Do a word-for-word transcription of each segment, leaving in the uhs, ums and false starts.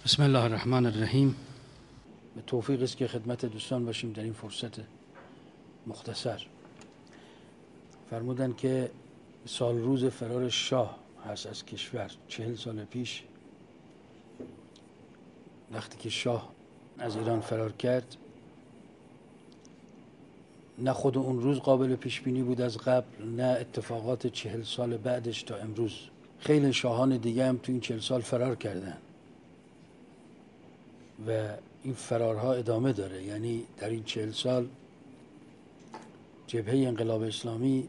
بسم الله الرحمن الرحیم. به توفیق است که خدمت دوستان باشیم در این فرصت مختصر. فرمودن که سال روز فرار شاه هست از کشور. چهل سال پیش وقتی که شاه از ایران فرار کرد، نه خود اون روز قابل پیش بینی بود از قبل، نه اتفاقات چهل سال بعدش تا امروز. خیلی شاهان دیگه هم تو این چهل سال فرار کردن و این فرارها ادامه داره. یعنی در این چهل سال جبهه انقلاب اسلامی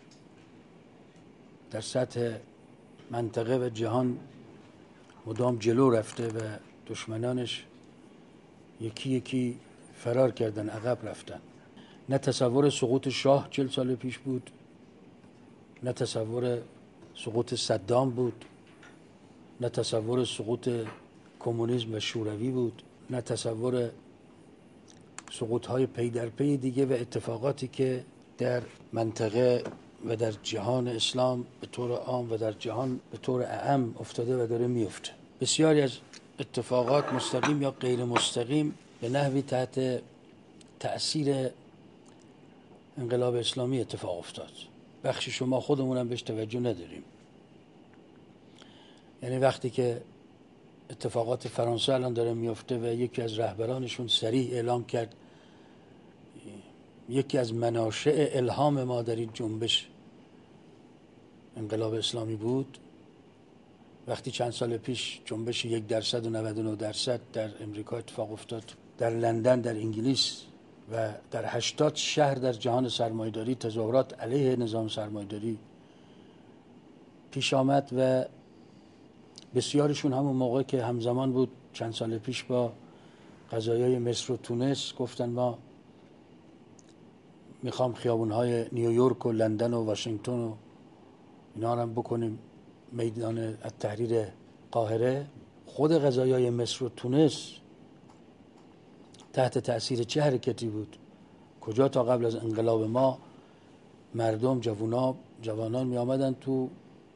در سطح منطقه و جهان مدام جلو رفته و دشمنانش یکی یکی فرار کردن، عقب رفتن. نه تصور سقوط شاه چهل سال پیش بود، نه تصور سقوط صدام بود، نه تصور سقوط کمونیسم و شوروی بود، نه تصور سقوط‌های پی در پی دیگه و اتفاقاتی که در منطقه و در جهان اسلام به طور عام و در جهان به طور اعم افتاده و داره میفته. بسیاری از اتفاقات مستقیم یا غیر مستقیم به نحوی تحت تأثیر انقلاب اسلامی اتفاق افتاد. بخشی شما خودمونم بهش توجه نداریم. یعنی وقتی که اتفاقات فرانسه الان داره میفته و یکی از رهبرانشون صریح اعلام کرد یکی از مناشأ الهام ما در این جنبش انقلاب اسلامی بود، وقتی چند سال پیش جنبش یک درصد و نود و نه درصد در امریکا اتفاق افتاد، در لندن، در انگلیس و در هشتاد شهر در جهان سرمایه‌داری تظاهرات علیه نظام سرمایه‌داری پیش آمد و بسیارشون همون موقع که همزمان بود چند سال پیش با قضایای مصر و تونس گفتن ما میخوام خیابونهای نیویورک و لندن و واشنگتن و اینا هم بکنیم میدان التحریر قاهره. خود قضایای مصر و تونس تحت تأثیر چه حرکتی بود؟ کجا تا قبل از انقلاب ما مردم جوونا جوانان می آمدن تو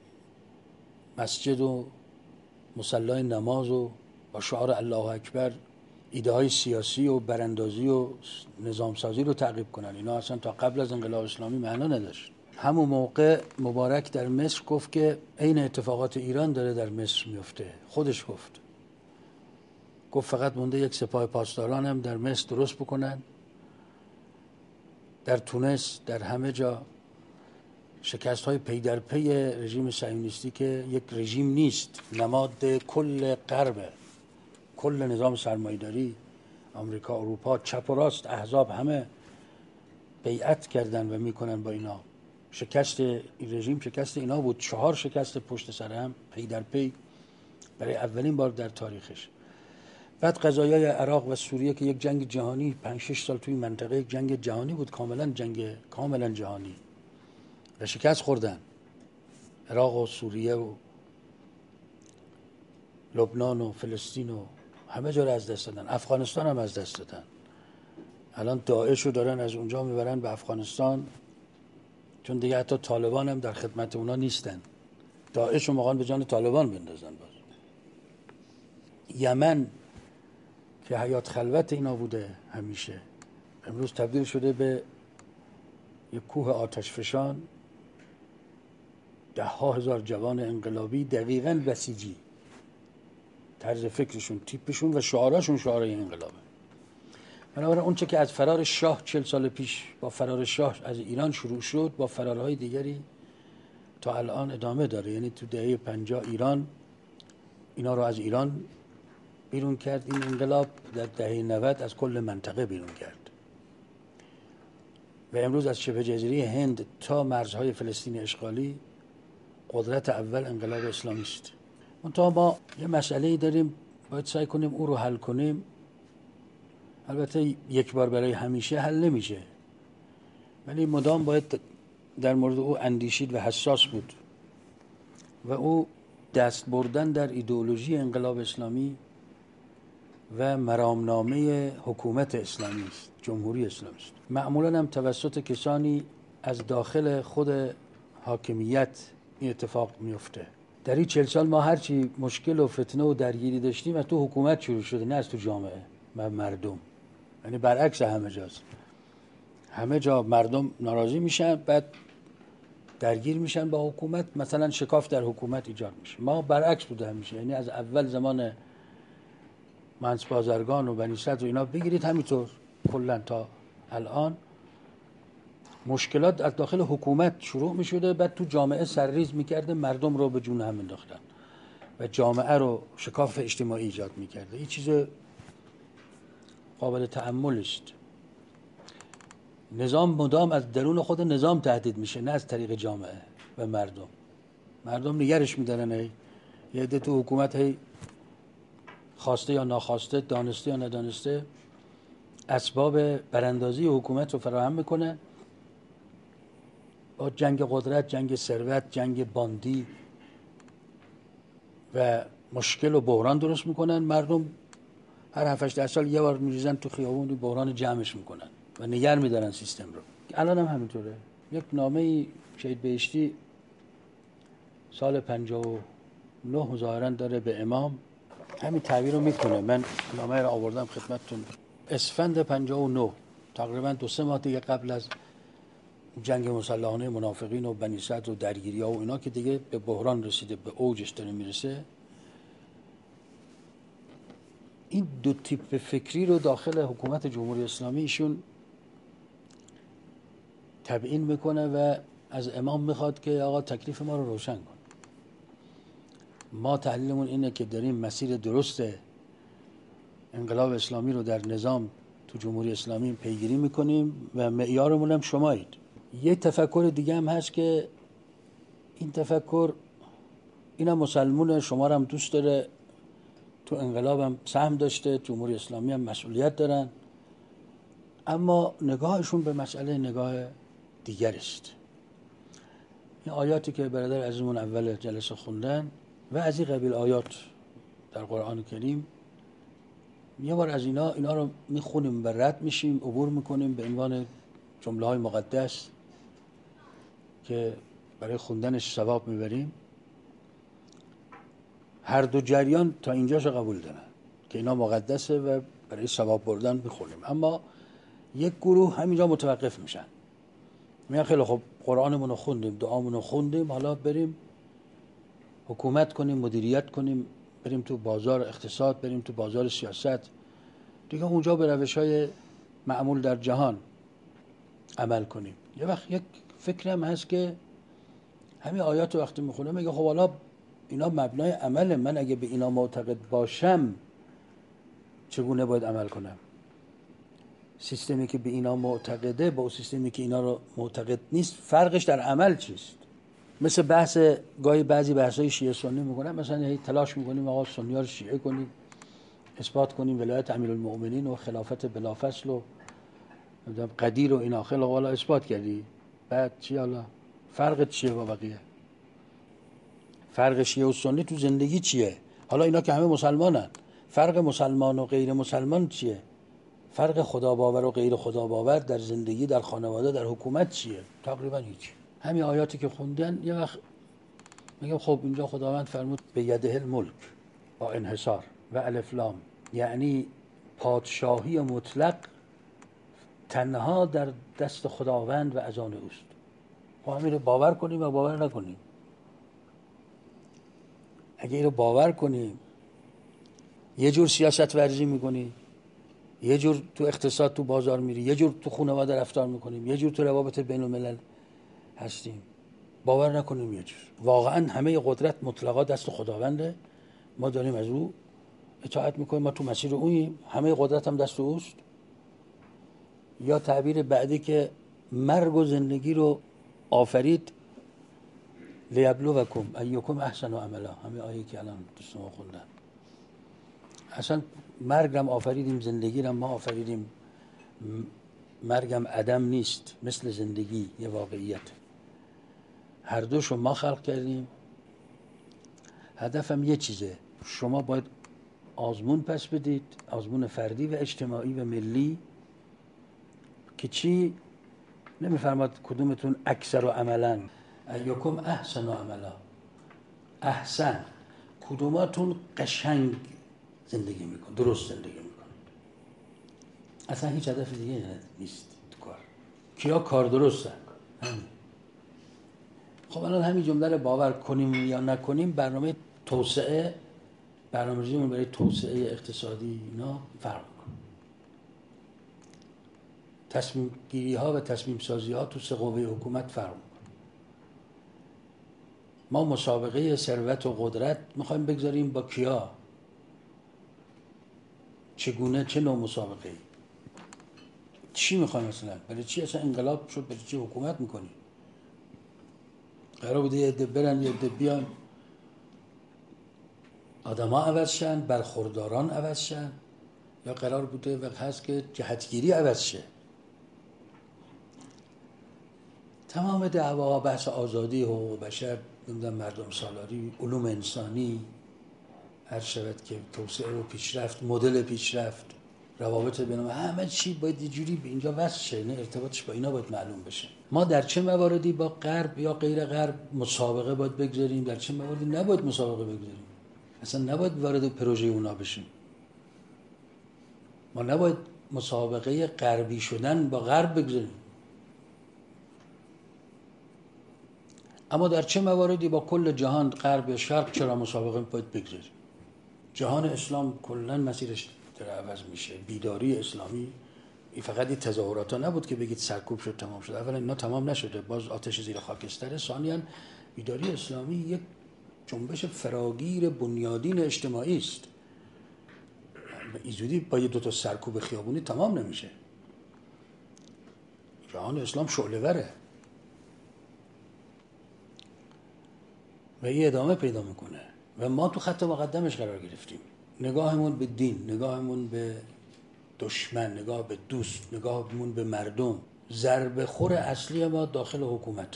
مسجد و مصلای نماز و با شعار الله اکبر ایده های سیاسی و براندازی و نظامسازی رو تعقیب کنن. اینا اصلا تا قبل از انقلاب اسلامی معنا نداشت. همون موقع مبارک در مصر گفت که عین اتفاقات ایران داره در مصر میفته. خودش گفت گفت فقط مونده یک سپاه پاسداران هم در مصر درست بکنن. در تونس، در همه جا شکست های پی در پی رژیم صهیونیستی که یک رژیم نیست، نماد کل غرب، کل نظام سرمایه‌داری آمریکا، اروپا، چپ و راست، احزاب همه بیعت کردن و میکنن با اینا. شکست این رژیم شکست اینا بود. چهار شکست پشت سر هم پی در پی برای اولین بار در تاریخش. بعد قضایای عراق و سوریه که یک جنگ جهانی پنج شش سال توی منطقه یک جنگ جهانی بود، کاملا جنگ کاملا جهانی و شکست خوردن. عراق و سوریه و لبنان و فلسطین و همه جا رو از دست دادن. افغانستان هم از دست دادن. الان داعش رو دارن از اونجا میبرن به افغانستان، چون دیگه حتی طالبان هم در خدمت اونا نیستن. داعش رو موقعا به جان طالبان بندازن. باز یمن که حیات خلوت اینا بوده همیشه، امروز تبدیل شده به یک کوه آتش فشان. ده ها هزار جوان انقلابی، دقیقاً بسیجی، طرز فکرشون، تیپشون و شعاراشون شعارای انقلابه. بنابراین اون چه که از فرار شاه چهل سال پیش با فرار شاه از ایران شروع شد، با فرارهای دیگری تا الان ادامه داره. یعنی تو دهه پنجاه ایران اینا رو از ایران بیرون کرد این انقلاب، در دهه نود از کل منطقه بیرون کرد و امروز از شبه جزیره هند تا مرزهای فلسطین اشغالی قدرت اول انقلاب اسلامی است. منتها ما یه مسئله‌ای داریم، باید سعی کنیم او رو حل کنیم. البته یک بار برای همیشه حل نمیشه، ولی مدام باید در مورد او اندیشید و حساس بود و او دست بردن در ایدئولوژی انقلاب اسلامی و مرامنامه حکومت اسلامی است، جمهوری اسلامی است. معمولا هم توسط کسانی از داخل خود حاکمیت این اتفاق میفته. در این چهل سال ما هرچی مشکل و فتنه و درگیری داشتیم از تو حکومت شروع شده، نه از تو جامعه و مردم. یعنی برعکس همه جاست. همه جا مردم ناراضی میشن، بعد درگیر میشن با حکومت، مثلا شکاف در حکومت ایجاد میشه. ما برعکس بوده همیشه، یعنی از اول زمان منس بازرگان و بنی صدر و اینا بگیرید همینطور کلا تا الان مشکلات از داخل حکومت شروع میشده، بعد تو جامعه سرریز میکرده، مردم رو به جون هم انداختن و جامعه رو شکاف اجتماعی ایجاد میکرده. این چیز قابل تأمل است. نظام مدام از درون خود نظام تهدید میشه، نه از طریق جامعه و مردم. مردم نگرش میدارن، هی یه عده تو حکومت هی خواسته یا ناخواسته، دانسته یا ندانسته اسباب براندازی حکومت رو فراهم میکنن، با جنگ قدرت، جنگ ثروت، جنگ باندی و مشکل و بحران درست میکنن. مردم هر هفت هشت سال یه بار میریزن تو خیابون، بحران جمعش میکنن و نگر میدارن سیستم رو. الان هم همینطوره. یک نامه شهید بهشتی سال پنجاه و نه ظاهرا داره به امام، همین تعبیر رو میکنه. من نامه رو آوردم خدمتتون. اسفند پنجاه و نه، تقریبا دو سه ماه دیگه قبل از جنگ مسلحانه منافقین و بنی صدر و درگیری ها و اینا که دیگه به بحران رسیده، به اوجش داره میرسه، این دو تیپ فکری رو داخل حکومت جمهوری اسلامی ایشون تبیین میکنه و از امام میخواد که آقا تکلیف ما رو روشن کن. ما تحلیلمون اینه که داریم مسیر درست انقلاب اسلامی رو در نظام تو جمهوری اسلامی پیگیری میکنیم و معیارمون هم شمایید. یه تفکر دیگه هم هست که این تفکر اینا مسلمون، شما رو هم دوست داره، تو انقلاب هم سهم داشته، جمهوری اسلامی هم مسئولیت دارن، اما نگاهشون به مسئله نگاه دیگر است. این آیاتی که برادر عزیزمون اول جلسه خوندن و از این قبیل آیات در قرآن کریم، یه بار از اینا اینا رو میخونیم و رد میشیم، عبور میکنیم به عنوان جمله های مقدس که برای خوندنش ثواب میبریم. هر دو جریان تا اینجاش قبول دارن که اینا مقدسه و برای ثواب بردن میخونیم، اما یک گروه همینجا متوقف میشن، میگن خیلی خب قرآنمون رو خوندیم، دعامون رو خوندیم، حالا بریم حکومت کنیم، مدیریت کنیم، بریم تو بازار اقتصاد، بریم تو بازار سیاست دیگه، اونجا به روش‌های معمول در جهان عمل کنیم. یه وقت یک فکرم هست که همین آیات رو وقتی میخونم میگه خب حالا اینا مبنای عمله، من اگه به اینا معتقد باشم چگونه باید عمل کنم؟ سیستمی که به اینا معتقده با سیستمی که اینا رو معتقد نیست فرقش در عمل چیست؟ مثل بحث گاهی بعضی بحثای شیعه سنی میکنن، مثلا هی تلاش میکنیم آقا سنی‌ها رو شیعه کنیم، اثبات کنیم ولایت امیرالمؤمنین و خلافت بلافصل و قدیر و اینا. خیلی حالا اثبات کردی، بعد چی؟ حالا فرقت چیه با بقیه؟ فرق شیعه و سنی تو زندگی چیه؟ حالا اینا که همه مسلمانن، فرق مسلمان و غیر مسلمان چیه؟ فرق خدا باور و غیر خدا باور در زندگی، در خانواده، در حکومت چیه؟ تقریبا هیچ. همین آیاتی که خوندن یه وقت میگم خب اینجا خداوند فرمود به یده الملک با انحصار و الف لام، یعنی پادشاهی مطلق تنها در دست خداوند و از آن اوست. ما همین رو باور کنیم و باور نکنیم. اگه این رو باور کنیم یه جور سیاست ورزی میکنی، یه جور تو اقتصاد تو بازار میری، یه جور تو خانواده رفتار میکنیم، یه جور تو روابط بین الملل هستیم. باور نکنیم یه جور. واقعا همه قدرت مطلقا دست خداونده، ما داریم از او اطاعت میکنیم، ما تو مسیر اوییم، همه قدرت هم دست اوست. یا تعبیر بعدی که مرگ و زندگی رو آفرید لیبلوکم ایکم احسن عملا، همه آیه که الان دوستان خوندن. اصلا مرگ هم آفریدیم، زندگی هم ما آفریدیم. مرگ هم عدم نیست، مثل زندگی یه واقعیت، هر دوشو ما خلق کردیم. هدفم یه چیزه، شما باید آزمون پس بدید، آزمون فردی و اجتماعی و ملی، که چی؟ نمیفرماد کدومتون اکثر و عملا، ایکم احسن و عملا، احسن کدوماتون قشنگ زندگی میکن، درست زندگی میکن، اصلا هیچ هدف دیگه نیست تو کار. کیا کار درستن؟ همین. خب الان همین جمله رو باور کنیم یا نکنیم، برنامه توسعه برنامه‌ریزیمون برای توسعه اقتصادی اینا فرق میکنه. تصمیم گیری ها و تصمیم سازی ها تو سه قوه حکومت فرق میکنه. ما مسابقه ثروت و قدرت میخوایم بگذاریم با کیا؟ چگونه؟ چه نوع مسابقه ای؟ چی میخوایم مثلا؟ برای چی اصلا انقلاب شد؟ برای چی حکومت میکنی؟ قرار بوده یه عده برن یه عده بیان، آدما عوض شن، برخورداران عوض شن، یا قرار بوده وقت هست که جهتگیری عوض شه؟ تمام دعواها بحث آزادی، حقوق بشر، نمیدونم مردم سالاری، علوم انسانی، هر شود که توسعه و پیشرفت، مدل پیشرفت، روابط بین همه چی باید یه جوری به اینجا وصل شه، نه ارتباطش با اینا باید معلوم بشه. ما در چه مواردی با غرب یا غیر غرب مسابقه باید بگذاریم، در چه مواردی نباید مسابقه بگذاریم، اصلا نباید وارد پروژه اونا بشیم. ما نباید مسابقه غربی شدن با غرب بگذاریم. اما در چه مواردی با کل جهان، غرب یا شرق، چرا مسابقه باید بگذاریم؟ جهان اسلام کلا مسیرش داره عوض میشه. بیداری اسلامی این فقط این تظاهرات ها نبود که بگید سرکوب شد تمام شد. اولا اینا تمام نشده، باز آتش زیر خاکستره. ثانیاً بیداری اسلامی یک جنبش فراگیر بنیادین اجتماعی است. اینجوری با یه دو تا سرکوب خیابونی تمام نمیشه. جهان اسلام شعله‌وره و این ادامه پیدا میکنه و ما تو خط مقدمش قرار گرفتیم. نگاهمون به دین، نگاهمون به دشمن، نگاه به دوست، نگاهمون به مردم، ضربه خور اصلی ما داخل حکومته.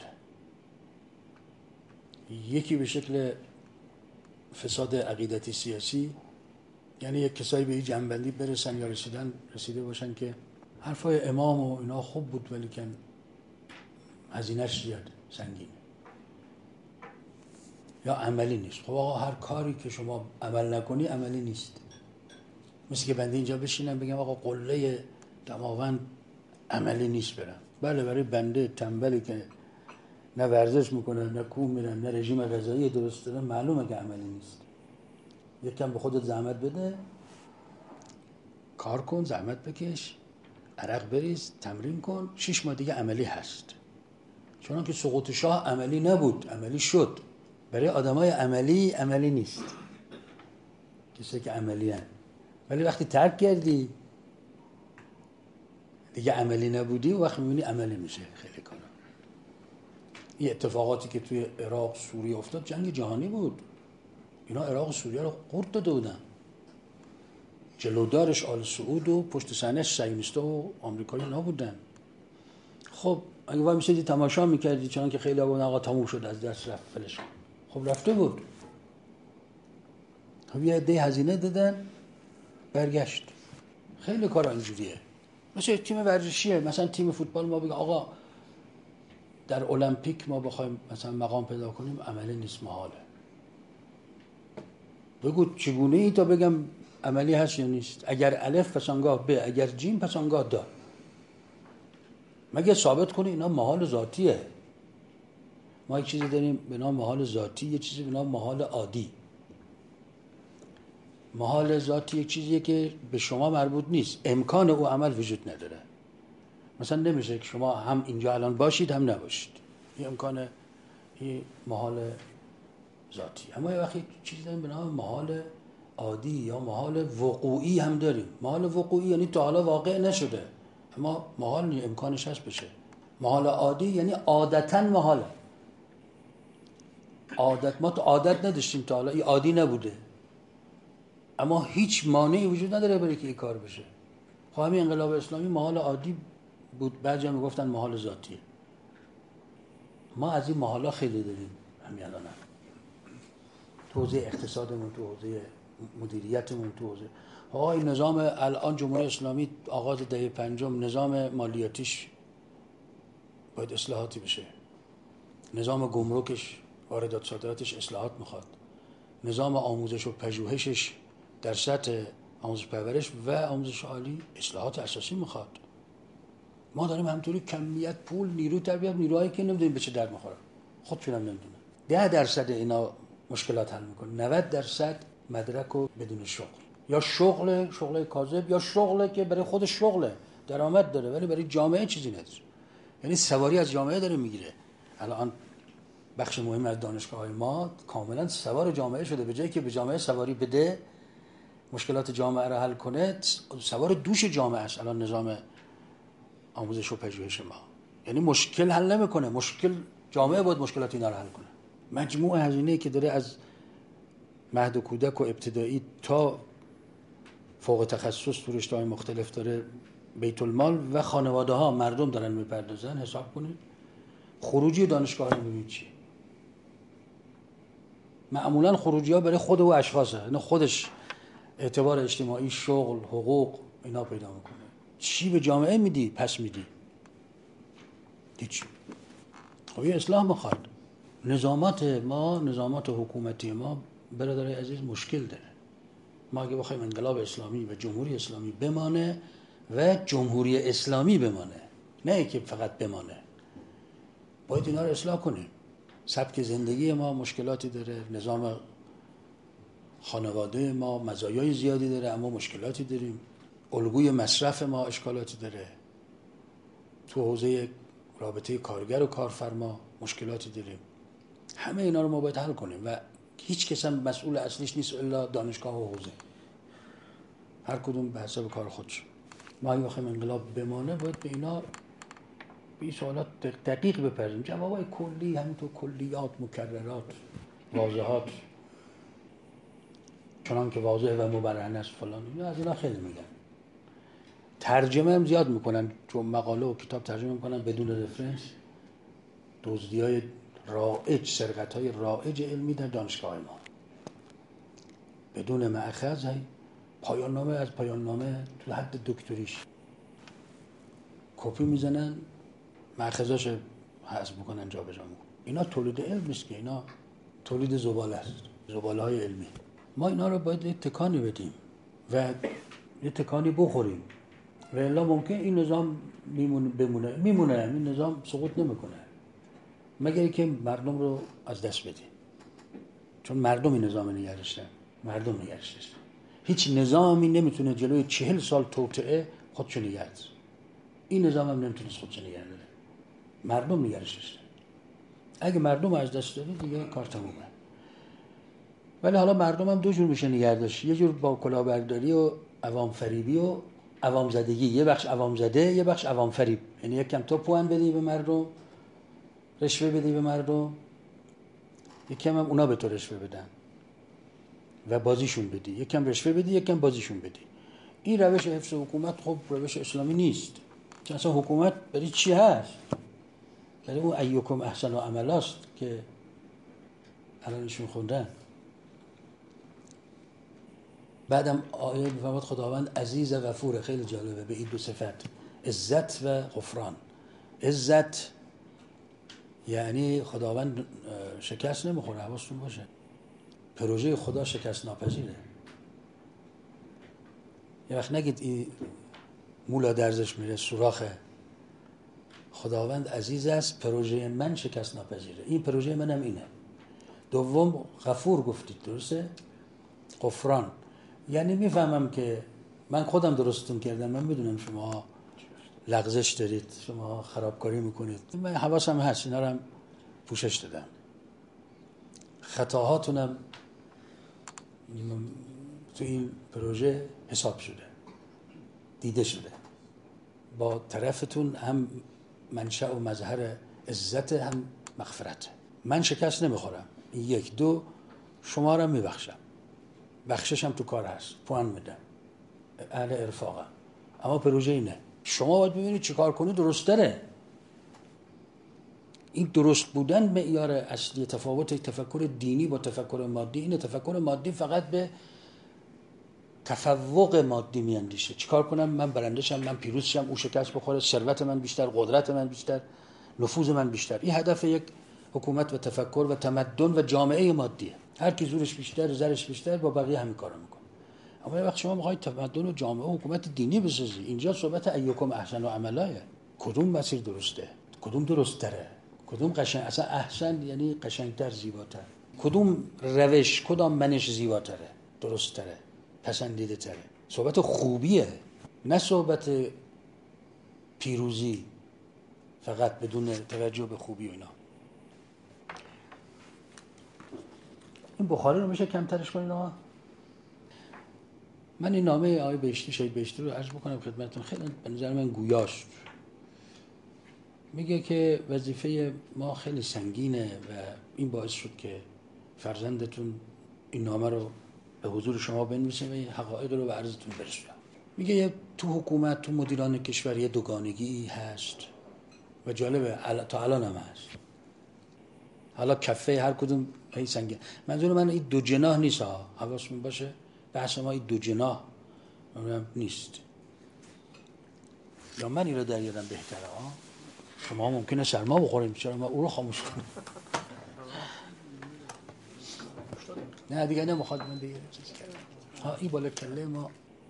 یکی به شکل فساد عقیدتی سیاسی، یعنی یک کسایی به این جنبندی برسن یا رسیدن رسیده باشن که حرفای امام و اینا خوب بود ولی که هزینه‌اش زیاد سنگینه یا عملی نیست. خب آقا هر کاری که شما عمل نکنی عملی نیست. مثل که بنده اینجا بشینم بگم آقا قله دماوند عملی نیست برم. بله، برای بنده تنبلی که نه ورزش میکنه، نه کوه میرن، نه رژیم غذایی درست داره، معلومه که عملی نیست. یکم به خودت زحمت بده، کار کن، زحمت بکش، عرق بریز، تمرین کن، شش ماه دیگه عملی هست. چون که سقوط شاه عملی نبود، عملی شد. برای آدمای عملی عملی نیست، کسی که عملی هست. ولی وقتی ترک کردی دیگه عملی نبودی و وقتی میبینی عملی میشه خیلی کارا. این اتفاقاتی که توی عراق سوریه افتاد جنگ جهانی بود. اینا عراق و سوریه رو قورت داده بودن. جلودارش آل سعود و پشت صحنه‌اش صهیونیست‌ها و آمریکایی نبودن. خب اگه وای میشدی تماشا میکردی، چون که خیلی آقا آقا تموم شد، از دست رفت، فلش. خب رفته بود. خب یه عده هزینه دادن برگشت. خیلی کارا اینجوریه. مثل تیم ورزشیه، مثلا تیم فوتبال ما بگه آقا در المپیک ما بخوایم مثلا مقام پیدا کنیم عملی نیست، محاله. بگو چگونه ای تا بگم عملی هست یا نیست. اگر الف پس آنگاه ب، اگر جیم پس آنگاه دا. مگه ثابت کنی اینا محال ذاتیه. ما یک چیزی داریم به نام محال ذاتی، یک چیزی به نام محال عادی. محال ذاتی یک چیزیه که به شما مربوط نیست، امکان او عمل وجود نداره. مثلا نمیشه که شما هم اینجا الان باشید هم نباشید، این امکان، این محال ذاتی. اما یه وقتی چیزی داریم به نام محال عادی یا محال وقوعی هم داریم. محال وقوعی یعنی تا حالا واقع نشده اما محال نی، امکانش هست بشه. محال عادی یعنی عادتاً محاله. عادت ما تو عادت نداشتیم تا حالا، این عادی نبوده اما هیچ مانعی وجود نداره برای که این کار بشه. خب همین انقلاب اسلامی محال عادی بود، بعضی هم میگفتن محال ذاتیه. ما از این محالا خیلی داریم همین الان، تو حوزه اقتصادمون، تو حوزه مدیریتمون، تو حوزه ها. این نظام الان جمهوری اسلامی آغاز دهه پنجم، نظام مالیاتیش باید اصلاحاتی بشه، نظام گمرکش واردات صادراتش اصلاحات میخواد. نظام آموزش و پژوهشش در سطح آموزش پرورش و آموزش عالی اصلاحات اساسی میخواد. ما داریم همطوری کمیت پول نیروی تربیت، نیروهایی که نمیدونیم به چه درد میخوره، خودشون هم نمیدونن. ده درصد اینا مشکلات حل میکنه، نود درصد مدرک و بدون شغل، یا شغل شغل کاذب، یا شغله که برای خود شغله، درآمد داره ولی برای جامعه چیزی نداره. یعنی سواری از جامعه داره میگیره. الان بخش مهم از دانشگاه‌های ما کاملا سوار جامعه شده، به جایی که به جامعه سواری بده، مشکلات جامعه را حل کنه، سوار دوش جامعه است الان نظام آموزش و پژوهش ما. یعنی مشکل حل نمیکنه، مشکل جامعه باید مشکلات اینا رو حل کنه. مجموع هزینه‌ای که داره از مهد و کودک و ابتدایی تا فوق تخصص تو رشته‌های مختلف داره بیت المال و خانواده ها مردم دارن میپردازن، حساب کنید خروجی دانشگاه رو ببینید چی. معمولا خروجی ها برای خود و اشخاصه، اینا خودش اعتبار اجتماعی، شغل، حقوق اینا پیدا میکنه. چی به جامعه میدی؟ پس میدی هیچ. خب این اصلاح میخواد. نظامات ما، نظامات حکومتی ما برادرای عزیز مشکل داره. ما اگه بخوایم انقلاب اسلامی و جمهوری اسلامی بمانه و جمهوری اسلامی بمانه، نه که فقط بمانه، باید اینا رو اصلاح کنیم. سبک زندگی ما مشکلاتی داره، نظام خانواده ما مزایای زیادی داره اما مشکلاتی داریم، الگوی مصرف ما اشکالاتی داره، تو حوزه رابطه کارگر و کارفرما مشکلاتی داریم. همه اینا رو ما باید حل کنیم و هیچ کس هم مسئول اصلیش نیست الا دانشگاه و حوزه، هر کدوم به حساب کار خودش. ما اگه بخوایم انقلاب بمانه باید به اینا، به این سوالات دقیق بپردازیم. جوابای کلی، همینطور کلیات، مکررات، واضحات، چنان که واضح و مبرهن است فلان، اینا از اینا خیلی میگن. ترجمه هم زیاد میکنن، چون مقاله و کتاب ترجمه میکنن بدون رفرنس. دزدی‌های رایج، سرقت‌های رایج علمی در دانشگاه ما بدون مأخذ، پایان نامه از پایان نامه تو حد دکتریش کپی میزنن، مأخذاش حذف میکنن، جابجا میکنن. اینا تولید علم نیست که، اینا تولید زباله است، زباله‌های علمی. ما اینا رو باید یه تکانی بدیم و یه تکانی بخوریم و الا ممکن این نظام میمونه بمونه میمونه این نظام سقوط نمیکنه مگر اینکه مردم رو از دست بدیم، چون مردم این نظام نگه داشتن، مردم نگه داشتن. هیچ نظامی نمیتونه جلوی چهل سال توطئه خودشو نگه داره. این نظام هم نمیتونه خودشو نگه داره، مردم نگه داشتن. اگه مردم از دست دادی دیگه کار تمومه. ولی حالا مردم هم دو جور میشه نگه داشت، یه جور با کلاهبرداری و عوام فریبی و عوام زدگی. یه بخش عوام زده، یه بخش عوام فریب. یعنی یکم تو پوان بدی به مردم، رشوه بدی به مردم، یکم هم اونا به تو رشوه بدن و بازیشون بدی، یکم رشوه بدی یکم بازیشون بدی. این روش حفظ حکومت خب روش اسلامی نیست. چون اصلا حکومت برای چی هست؟ برای اون ایوکم احسن و عملاست که الانشون خوندن. بعدم آیه میفرماد خداوند عزیز و غفور. خیلی جالبه به این دو صفت، عزت و غفران. عزت یعنی خداوند شکست نمیخوره، حواستون باشه. پروژه خدا شکست ناپذیره. یه وقت نگید این مولا درزش میره سوراخه. خداوند عزیز است، پروژه من شکست ناپذیره. این پروژه منم اینه. دوم غفور گفتید، درسته؟ غفران یعنی میفهمم که من خودم درستون کردم، من میدونم شما لغزش دارید، شما خرابکاری میکنید، من حواسم هست، اینا رو هم پوشش دادم. خطاهاتونم تو این پروژه حساب شده، دیده شده. با طرفتون هم منشأ و مظهر عزت هم مغفرت. من شکست نمیخورم، یک. دو، شما رو میبخشم، بخششم تو کار هست، پوان میدم، اهل ارفاقم. اما پروژه اینه، شما باید ببینید چی کار کنید درست داره. این درست بودن معیار اصلی تفاوت تفکر دینی با تفکر مادی اینه. تفکر مادی فقط به تفوق مادی میاندیشه. چیکار کنم من برنده شم، من پیروز شم، او شکست بخوره، ثروت من بیشتر، قدرت من بیشتر، نفوذ من بیشتر. این هدف یک حکومت و تفکر و تمدن و جامعه مادیه. هر کی زورش بیشتر، زرش بیشتر، با بقیه همین کارو میکنه. اما وقتی شما میخواید تمدن و جامعه و حکومت دینی بسازی، اینجا صحبت ایکم احسن و عملایه. کدوم مسیر درسته؟ کدوم درست تره؟ کدوم قشنگ، اصلا احسن یعنی قشنگتر، زیباتر. کدوم روش، کدام منش زیباتره، درست تره، پسندیده تره. صحبت خوبیه، نه صحبت پیروزی فقط بدون توجه به خوبی و اینا. این بخاری رو میشه کمترش کنین آقا؟ من این نامه آقای بهشتی، شهید بهشتی رو عرض بکنم خدمتتون، خیلی به نظر من گویاست. میگه که وظیفه ما خیلی سنگینه و این باعث شد که فرزندتون این نامه رو به حضور شما بنویسه و این حقایق رو به عرضتون برسونه. میگه تو حکومت، تو مدیران کشور یه دوگانگی هست و جالبه تا الان هم هست. حالا کفه هر کدوم هی سنگین. منظور من این دو جناح نیست ها، حواستون باشه. بحث ما این دو جناح نیست. یا من این رو در یادم بهتره ها. شما ممکنه سرما بخوریم، چرا ما او رو خاموش کنیم؟ نه دیگه نمیخواد من دیگه چیز کنم. ها این بالا کله ما.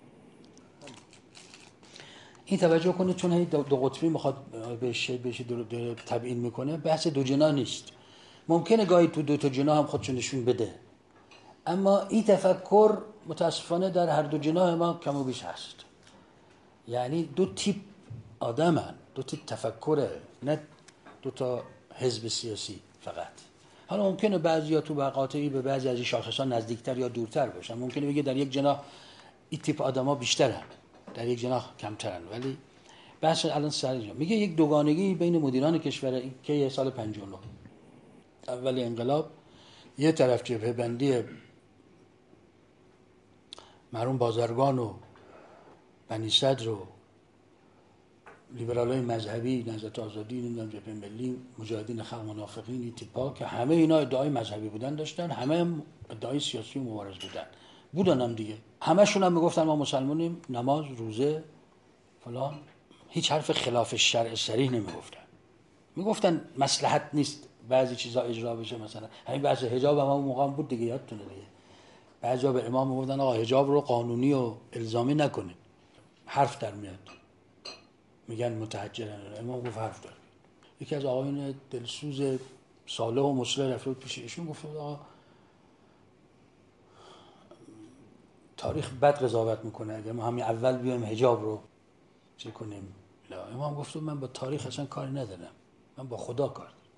این توجه کنید چون دو قطبی میخواد بهش بهش دو تبیین میکنه. بحث دو جناح نیست. ممکنه گاهی تو دو تا جناح هم خودشون نشون بده، اما این تفکر متاسفانه در هر دو جناح ما کم و بیش هست. یعنی دو تیپ آدمن، دو تیپ تفکره، نه دو تا حزب سیاسی فقط. حالا ممکنه بعضیا تو مقاطعی به بعضی از این شاخص‌ها نزدیکتر یا دورتر باشن. ممکنه بگه در یک جناح این تیپ آدما بیشترن، در یک جناح کمترن. ولی بحث الان سر اینجا میگه یک دوگانگی بین مدیران کشور که سال پنجاه و نه اول انقلاب، یه طرف جبهه بندی مرحوم بازرگان و بنی صدر و لیبرالای مذهبی، نهضت آزادی، نمیدونم جبهه ملی، مجاهدین خلق منافقین، این تیپا که همه اینا ادعای مذهبی بودن داشتن، همه هم ادعای سیاسی و مبارز بودن بودن هم دیگه. همشون هم میگفتن ما مسلمانیم، نماز، روزه، فلان. هیچ حرف خلاف شرع صریح نمیگفتن. میگفتن مصلحت نیست بعضی چیزا اجرا بشه، مثلا همین بحث حجاب هم اون موقع بود دیگه، یادتونه دیگه. بعضیا به امام میگفتن آقا حجاب رو قانونی و الزامی نکنید، حرف در میاد. میگن متحجرن، امام گفت حرف داره. یکی از آقایون دلسوز صالح و مصلح رفته پیش ایشون گفت آقا تاریخ بد قضاوت میکنه، اگر ما همین اول بیایم حجاب رو چه کنیم. لا، امام گفت من با تاریخ اصلا کاری ندارم، من با خدا کار دارم.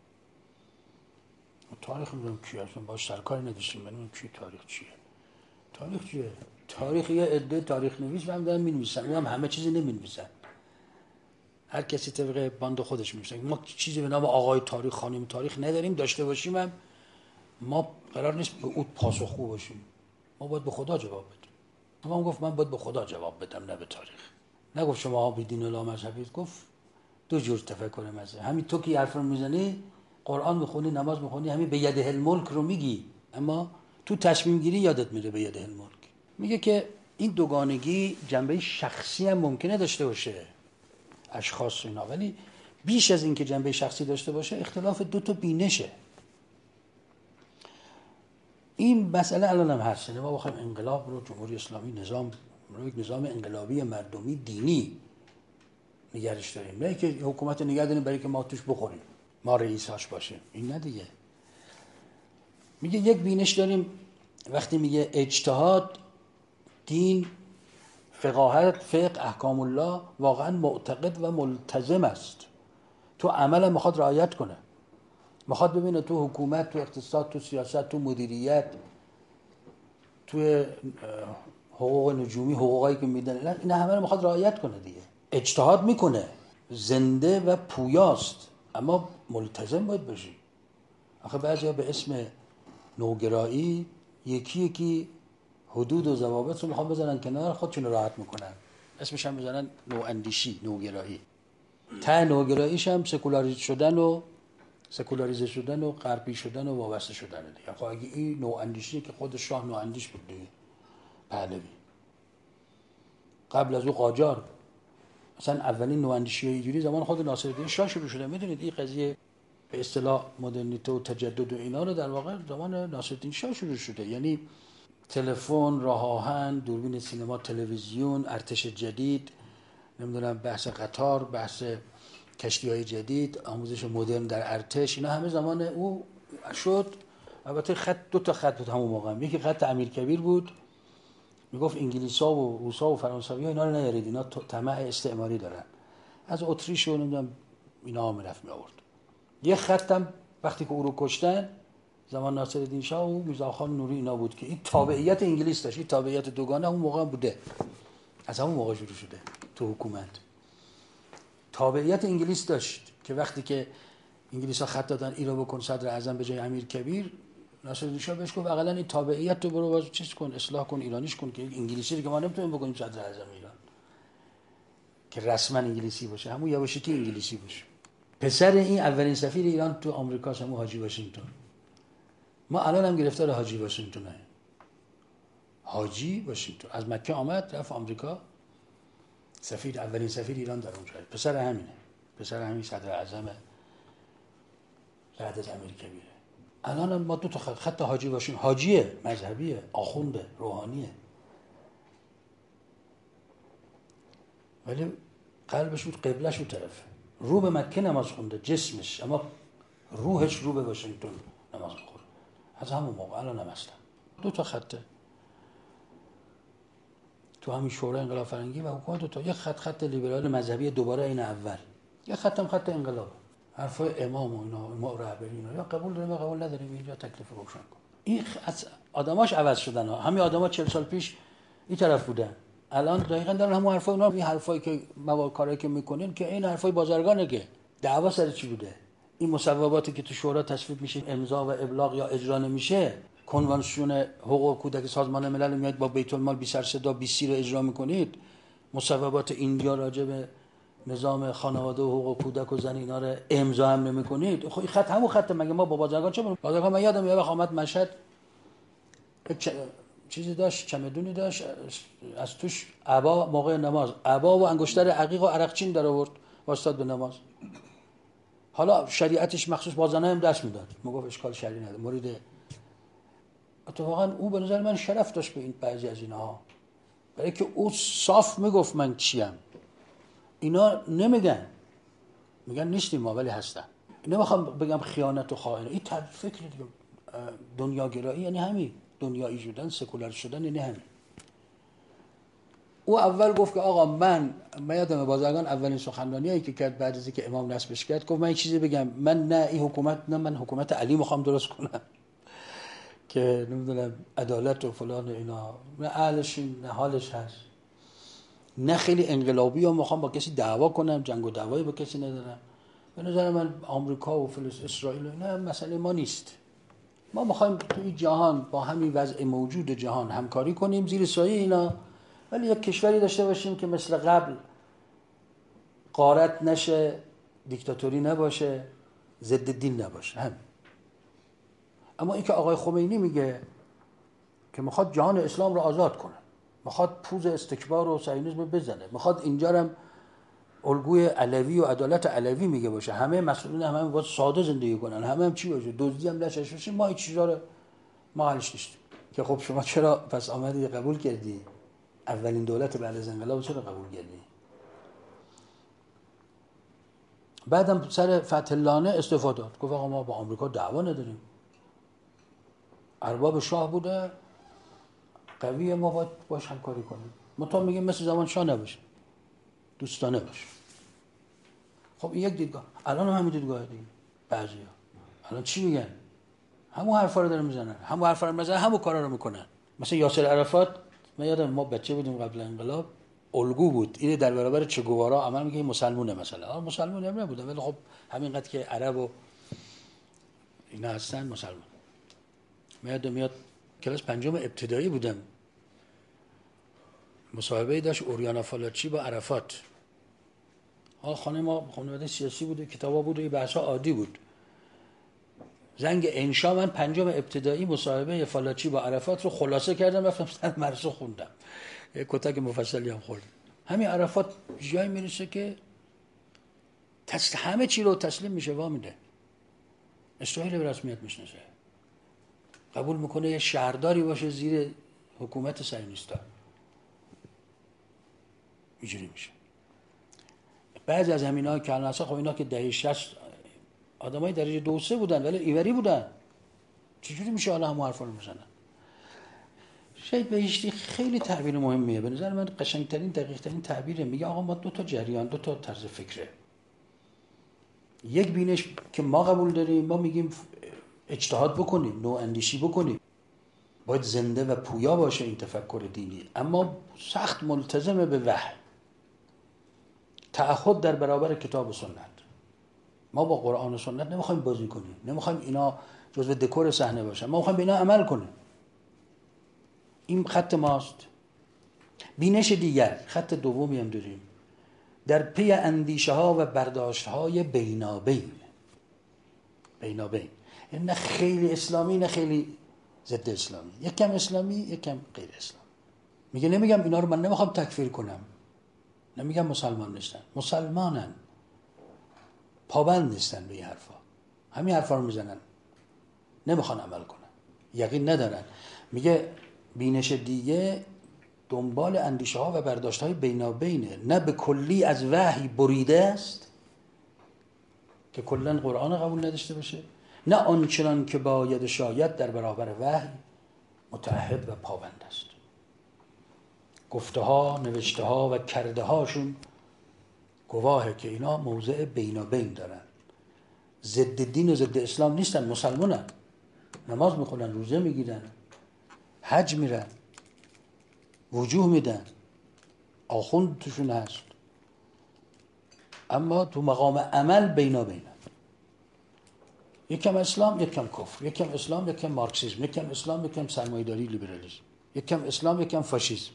تاریخ میگم کی اصلا باش سرکاری نداشتیم، من کی تاریخ چیه؟ تاریخ چیه؟ تاریخ یه عده تاریخ نویس هم دارن می‌نویسن، اونم همه چیزی نمی‌نویسن. هر کسی طبق باند خودش می‌نویسه. ما چیزی به نام آقای تاریخ، خانم تاریخ نداریم، داشته باشیم هم ما قرار نیست به اون پاسخگو باشیم. ما باید به خدا جواب بدیم. امام گفت من باید به خدا جواب بدم، نه به تاریخ. نگفت شما بی دین و لا مذهبید، گفت دو جور تفکر مذهبی. همین تو که حرف رو میزنی، قرآن میخونی، نماز میخونی، همین به یده الملک رو میگی، اما تو تصمیم گیری یادت میره به یده الملک. میگه که این دوگانگی جنبه شخصی هم ممکنه داشته باشه، اشخاص اینا، ولی بیش از این که جنبه شخصی داشته باشه اختلاف دو تا بینشه. این مسئله الان هم هست. ما بخوایم انقلاب رو، جمهوری اسلامی، نظام رو یک نظام انقلابی مردمی دینی نگرش داریم، نه که حکومت نگه داریم برای که ما توش بخوریم، ما رئیساش باشیم. این نه دیگه. میگه یک بینش داریم وقتی میگه اجتهاد، دین، فقاهت، فقه، احکام الله واقعا معتقد و ملتزم است، تو عمل هم میخواد رعایت کنه، میخواد ببینه تو حکومت، تو اقتصاد، تو سیاست، تو مدیریت، تو حقوق نجومی، حقوقایی که میدن، این همه رو میخواد رعایت کنه دیگه. اجتهاد میکنه، زنده و پویاست، اما ملتزم باید باشی. آخه بعضیا به اسم نوگرایی یکی یکی حدود و ضوابط رو میخوان بزنن کنار، خودشون رو راحت میکنن، اسمش هم بزنن نواندیشی، نوگرایی. ته نوگراییش هم سکولاریزه شدن و سکولاریزه شدن و غربی شدن و وابسته شدن دیگه. خب اگه این نواندیشیه که خود شاه نواندیش بود دیگه، پهلوی. قبل از او قاجار، مثلا اولین نواندیشی اینجوری زمان خود ناصرالدین شاه شروع شده. میدونید این قضیه به اصطلاح مدرنیته و تجدد و اینا رو در واقع زمان ناصرالدین شاه شروع شده. یعنی تلفن، راه آهن، دوربین سینما، تلویزیون، ارتش جدید، نمیدونم بحث قطار، بحث کشتی‌های جدید، آموزش مدرن در ارتش، اینا همه زمان او شد. البته خط دو تا خط بود همون موقع، یکی خط امیرکبیر بود میگفت انگلیس‌ها و روس‌ها و فرانسوی‌ها اینا رو نیارید، اینا طمع استعماری دارن، از اتریش و نمیدونم اینا هم رفت می آورد. یه خطم وقتی که او رو کشتن زمان ناصرالدین شاه و میرزاخان نوری اینا بود که این تابعیت انگلیس داشت، این تابعیت دوگانه اون موقع بوده، از همون موقع شروع شده تو حکومت تابعیت انگلیس داشت که وقتی که انگلیس‌ها خط دادن ای رو بکن صدر اعظم به جای امیرکبیر، ناصرالدین شاه بهش گفت اقلا این تابعیت رو برو باز چیز کن، اصلاح کن، ایرانیش کن که انگلیسی رو که ما نمیتونیم بکنیم صدر اعظم ایران که رسما انگلیسی باشه، همون یواشکی انگلیسی باشه. پسر این اولین سفیر ایران تو آمریکا همون حاجی واشنگتن. ما الان هم گرفتار حاجی واشنگتن هستیم. حاجی واشنگتن از مکه آمد رفت آمریکا، سفیر اولین سفیر ایران در اونجا، پسر همینه، پسر همین صدر اعظم بعد از امیرکبیره. الان هم ما دو تا خط, خط حاجی واشنگتن، حاجیه، مذهبیه، آخونده، روحانیه، ولی قلبش بود، قبلش بود طرفه، رو به مکه نماز خونده جسمش، اما روحش رو به واشنگتن نماز میخوره. از همون موقع الان هم هستن دو تا خطه تو همین شورای انقلاب فرنگی و حکومت، دو تا، یک خط خط لیبرال مذهبی دوباره این اول، یک خط هم خط انقلاب، حرفای امام و اینا، امام رهبری اینا، یا قبول داریم یا قبول نداریم، اینجا تکلیف روشن کن. این از آدماش عوض شدن ها، همین آدما چهل سال پیش این طرف بودن، الان دقیقاً دارن همون حرفای اونا، این حرفایی که مواد کاری که میکنین که این حرفای بازرگانه. که دعوا سر چی بوده؟ این مصوباتی که تو شورا تصویب میشه امضا و ابلاغ یا اجرا نمیشه، کنوانسیون حقوق کودک سازمان ملل میاد با بیت المال بی سر صدا بی سی رو اجرا میکنید، مصوبات اینجا راجع به نظام خانواده و حقوق کودک و زن اینا رو امضا هم نمیکنید. خب این خط همون خط، مگه ما با بازرگان چه بودیم؟ بازرگان من یادم میاد آمد مشهد چ... چیزی داشت، چمدونی داشت از توش عبا، موقع نماز عبا و انگشتر عقیق و عرقچین در آورد واسطاد به نماز. حالا شریعتش مخصوص با زنان هم دست میداد، میگفت اشکال شرعی نداره، مورد اتفاقا او به نظر من شرف داشت به این بعضی از اینها، برای که او صاف میگفت من چیم. اینا نمیگن، میگن نیستیم ما ولی هستن. اینا میخوام بگم خیانت و خائنه، این فکر دیگه دنیاگرایی یعنی همین، دنیایی شدن، سکولار شدن یعنی همین. او اول گفت که آقا من من یادم بازرگان اولین سخنرانیایی که کرد بعد از اینکه امام نصبش کرد، گفت من این چیزی بگم، من نه این حکومت، نه من حکومت علی میخوام درست کنم که نمیدونم عدالت و فلان اینا، نه اهلش نه حالش هست، نه خیلی انقلابی و میخوام با کسی دعوا کنم، جنگ و دعوایی با کسی ندارم. به نظر من آمریکا و فلسطین اسرائیل و اینا مسئله ما نیست. ما میخوایم توی جهان با همین وضع موجود جهان همکاری کنیم زیر سایه اینا، ولی یک کشوری داشته باشیم که مثل قبل غارت نشه، دیکتاتوری نباشه، ضد دین نباشه، همین. اما این که آقای خمینی میگه که میخواد جهان اسلام رو آزاد کنه، میخواد پوز استکبار و صهیونیسم بزنه، میخواد اینجا هم الگوی علوی و عدالت علوی میگه باشه، همه مسئولین هم همه باید ساده زندگی کنن، همه هم چی باشه، دزدی هم نشه باشه، ما این چیزا رو ما حلش نیستیم. که خب شما چرا پس آمدی قبول کردی؟ اولین دولت بعد از انقلاب چرا قبول کردی؟ بعدم سر فتح لانه استفاده داد، گفت آقا ما با آمریکا دعوا نداریم، ارباب شاه بوده، قویه، ما باید باش همکاری کنیم، مطمئن میگیم مثل زمان شاه نباشه، دوستانه باشه. خب این یک دیدگاه. الان هم همین دیدگاه دیگه بعضیا الان چی میگن؟ همون حرفا رو دارن میزنن، همون حرفا رو میزنن، همون کارا رو میکنن. مثلا یاسر عرفات، من یادم ما بچه بودیم قبل انقلاب، الگو بود، اینه در برابر چه گوارا عمل میگه مسلمونه، مثلا آ مسلمون هم نبوده ولی خب همینقدر که عرب و اینا هستن مسلمان. من یادم میاد کلاس پنجم ابتدایی بودم، مصاحبه‌ای داشت اوریانا فالاچی با عرفات. حالا خانه ما خانواده سیاسی بوده، کتابا بوده، این بحثا عادی بود. زنگ انشا من پنجم ابتدایی مصاحبه فالاچی با عرفات رو خلاصه کردم، رفتم سر مدرسه خوندم، یک کتک مفصلی هم خوردم. همین عرفات جایی میرسه که تسل... همه چی رو تسلیم میشه، وا میده. اسرائیل به رسمیت میشناسه، قبول میکنه یه شهرداری باشه زیر حکومت صهیونیست‌ها. اینجوری میشه. بعضی از همینا که الان خب اینا که دهه شصت آدمای درجه دو سه بودن ولی ایوری بودن، چجوری میشه حالا همون حرفا رو میزنن؟ شهید بهشتی خیلی تعبیر مهمیه، به نظر من قشنگترین دقیقترین تعبیره. میگه آقا ما دو تا جریان، دو تا طرز فکره. یک بینش که ما قبول داریم، ما میگیم اجتهاد بکنیم، نو اندیشی بکنیم، باید زنده و پویا باشه این تفکر دینی، اما سخت ملتزمه به وحی، تعهد در برابر کتاب و سنت. ما با قرآن و سنت نمیخوایم بازی کنیم، نمیخوایم اینا جزو دکور صحنه باشن، ما میخوایم به اینا عمل کنیم. این خط ماست. بینش دیگر، خط دومی هم داریم، در پی اندیشه ها و برداشت های بینابین. بینابین یعنی نه خیلی اسلامی نه خیلی ضد اسلامی، یک کم اسلامی یک کم غیر اسلامی. میگه نمیگم اینا رو من نمیخوام تکفیر کنم، نمیگم مسلمان نیستن، مسلمانن، پابند نیستن به این حرفا، همین حرفا رو میزنن، نمیخوان عمل کنن، یقین ندارن. میگه بینش دیگه دنبال اندیشه ها و برداشت های بینابینه، نه به کلی از وحی بریده است که کلا قرآن قبول نداشته باشه، نه آنچنان که باید شاید در برابر وحی متعهد و پابند است. گفته ها، نوشته ها و کرده هاشون گواهه که اینا موضع بینابین دارن، ضد دین و ضد اسلام نیستن، مسلمانن، نماز میخونن، روزه میگیرن، حج میرن، وجوه میدن، آخوند توشون هست، اما تو مقام عمل بینابینن. یکم اسلام یکم کفر، یکم اسلام یکم مارکسیسم، یکم اسلام یکم سرمایه‌داری لیبرالیسم، یکم اسلام یکم فاشیسم.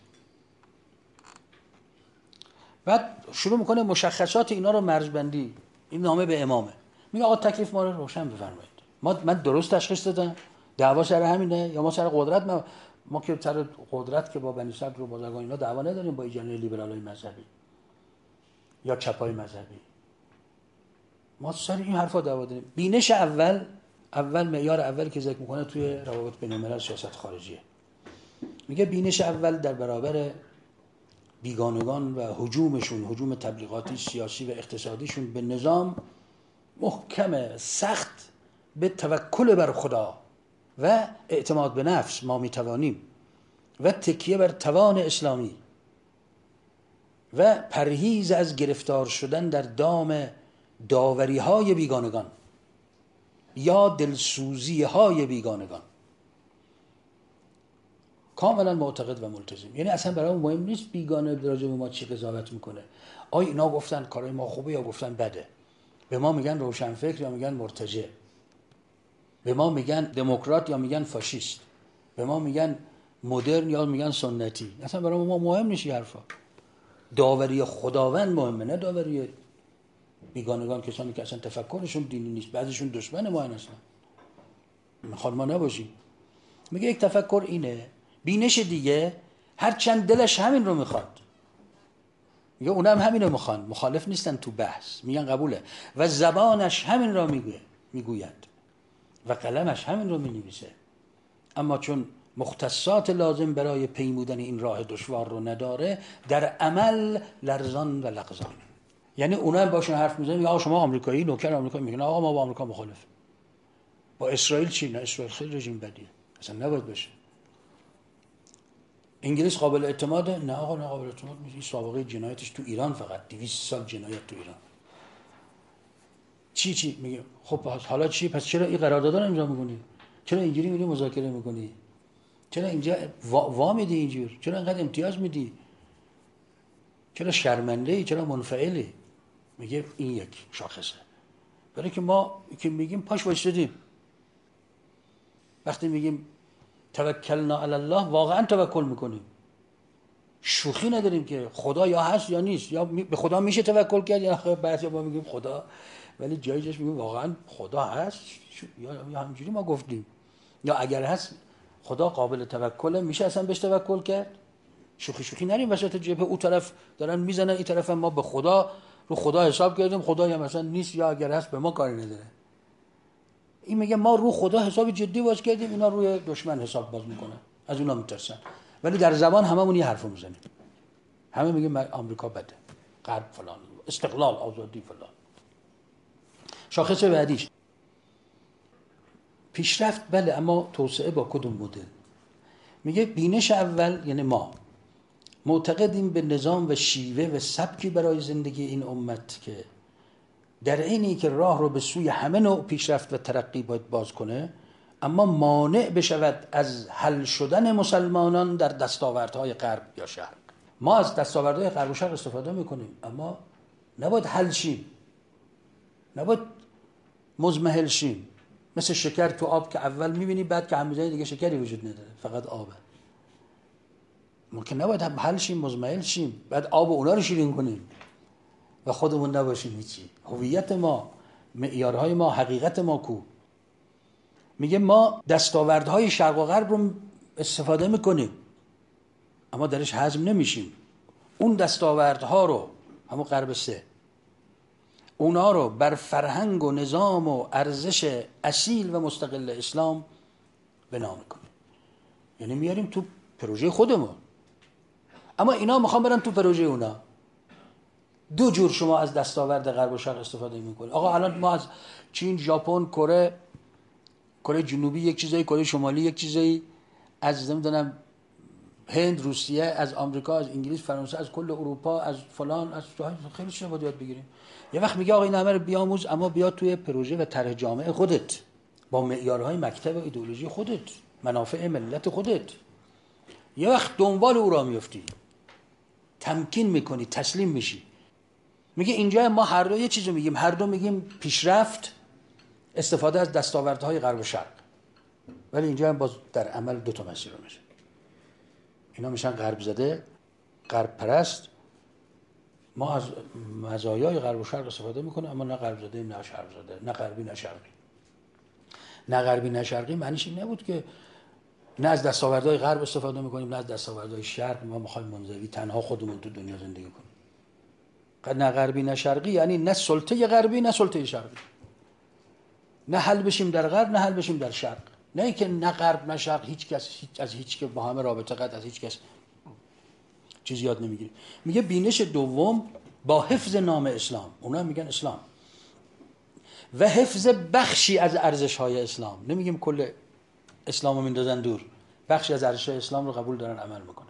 بعد شروع میکنه مشخصات اینا رو مرزبندی. این نامه به امامه، میگه آقا تکلیف ما رو روشن بفرمایید. ما من درست تشخیص دادم، دعوا سر همینه یا ما سر قدرت؟ ما, ما که سر قدرت که با بنی صدر و بازرگان اینا دعوا نداریم، با ایجان لیبرالای مذهبی یا چپای مذهبی، ما سر این حرفا دعوا داریم. بینش اول اول معیار اولی که ذکر میکنه توی روابط بین الملل سیاست خارجیه، میگه بینش اول در برابر بیگانگان و هجومشون، هجوم تبلیغاتی، سیاسی و اقتصادیشون به نظام، محکمه، سخت به توکل بر خدا و اعتماد به نفس ما میتوانیم و تکیه بر توان اسلامی و پرهیز از گرفتار شدن در دام داوری های بیگانگان یا دلسوزی های بیگانگان. کاملا معتقد و ملتزم. یعنی اصلا برای مهم نیست بیگانه راجع به ما چی قضاوت میکنه، آیا اینا گفتن کارای ما خوبه یا گفتن بده، به ما میگن روشنفکر یا میگن مرتجع، به ما میگن دموکرات یا میگن فاشیست، به ما میگن مدرن یا میگن سنتی. اصلا برای ما مهم نیست این حرفا. داوری خداوند مهمه، نه داوری بیگانگان، کسانی که اصلا تفکرشون دینی نیست، بعضیشون دشمن ما هستن، میخواد ما نباشیم. میگه یک تفکر اینه، بینش دیگه هر چند دلش همین رو میخواد، میگه اونم همین رو میخوان، مخالف نیستن تو بحث، میگن قبوله، و زبانش همین رو میگه میگوید و قلمش همین رو مینویسه، اما چون مختصات لازم برای پیمودن این راه دشوار رو نداره، در عمل لرزان و لغزان. یعنی اونم باشون حرف میزنه، میگه آقا شما آمریکایی، نوکر آمریکایی، میگن آقا ما با آمریکا مخالف. با اسرائیل چی؟ نه اسرائیل خیلی رژیم بدیه، اصلا نباید باشه. انگلیس قابل اعتماده؟ نه آقا نه قابل اعتماد نیست. این سابقه جنایتش تو ایران فقط دویست سال جنایت تو ایران. چی چی میگه؟ خب حالا چی؟ پس چرا این قراردادا رو امضا میکنی؟ چرا اینجوری میری مذاکره میکنی؟ چرا اینجا وا, وا میدی اینجور؟ چرا انقدر امتیاز میدی؟ چرا شرمنده ای؟ چرا منفعلی؟ میگه این یک شاخصه. برای که ما که میگیم پاش وایسادیم، وقتی میگیم توکلنا علی الله واقعا توکل میکنیم، شوخی نداریم که خدا یا هست یا نیست، یا به خدا میشه توکل کرد یا بعضی ما میگیم خدا، ولی جای جاش میگیم واقعا خدا هست یا همینجوری ما گفتیم، یا اگر هست خدا قابل توکله، میشه اصلا بهش توکل کرد. شوخی شوخی نریم وسط جبهه، اون طرف دارن میزنن این طرف ما به خدا رو خدا حساب کردیم، خدا یا مثلا نیست یا اگر هست به ما کاری نداره. این میگه ما رو خدا حساب جدی باز کردیم، اینا روی دشمن حساب باز میکنن، از اونا میترسن، ولی در زبان هممون یه حرفو میزنیم، همه میگیم آمریکا بده، غرب فلان، استقلال، آزادی فلان. شاخص بعدیش پیشرفت، بله، اما توسعه با کدوم مدل؟ میگه بینش اول یعنی ما معتقدیم به نظام و شیوه و سبکی برای زندگی این امت که در عینی که راه رو به سوی همه نوع پیشرفت و ترقی باید باز کنه، اما مانع بشود از حل شدن مسلمانان در دستاوردهای غرب یا شرق. ما از دستاوردهای غرب و شرق استفاده میکنیم، اما نباید حل شیم، نباید مزمحل شیم. مثل شکر تو آب که اول میبینی، بعد که هم میزنی دیگه شکری وجود نداره، فقط آبه. ما که نباید هم حل شیم، مزمحل شیم، بعد آب اونا رو شیرین کنیم و خودمون نباشیم هیچی. هویت ما، معیارهای ما، حقیقت ما کو؟ میگه ما دستاوردهای شرق و غرب رو استفاده میکنیم اما درش هضم نمیشیم. اون دستاوردها رو، همون غرب سه، اونا رو بر فرهنگ و نظام و ارزش اصیل و مستقل اسلام بنا میکنیم، یعنی میاریم تو پروژه خودمون، اما اینا میخوان برن تو پروژه اونا. دو جور شما از دستاورد غرب و شرق استفاده میکنید. آقا الان ما از چین، ژاپن، کره، کره جنوبی یک چیزایی، کره شمالی یک چیزایی، از نمیدونم هند، روسیه، از آمریکا، از انگلیس، فرانسه، از کل اروپا، از فلان، از خیلی چیزا باید یاد بگیریم. یه وقت میگه آقا این همه رو بیاموز، اما بیا توی پروژه و طرح جامعه خودت، با معیارهای مکتب و ایدئولوژی خودت، منافع ملت خودت. یه وقت دنبال او را میفتی، تمکین میکنی، تسلیم میشی. میگه اینجا ما هر دو یه چیزو میگیم، هر دو میگیم پیشرفت، استفاده از دستاوردهای غرب و شرق، ولی اینجا هم باز در عمل دو تا مسیر رو میشه. اینا میشن غرب زده، غرب پرست. ما از مزایای غرب و شرق استفاده میکنیم، اما نه غرب زده نه شرق زده، نه غربی نه شرقی. نه غربی نه شرقی معنیش این نبود که نه از دستاوردهای غرب استفاده میکنیم نه از دستاوردهای شرق. ما میخوایم منزوی تنها خودمون تو دنیا زندگی کنیم. نه غربی نه شرقی یعنی نه سلطه غربی نه سلطه شرقی، نه حل بشیم در غرب نه حل بشیم در شرق. نه اینکه نه غرب نه شرق، هیچ کس هیچ از هیچ که با همه رابطه قطع، از هیچ کس چیز یاد نمیگیره. میگه بینش دوم با حفظ نام اسلام، اونا میگن اسلام، و حفظ بخشی از ارزش‌های اسلام. نمیگیم کل اسلامو میندازن دور، بخشی از ارزش‌های اسلام رو قبول دارن، عمل میکنن،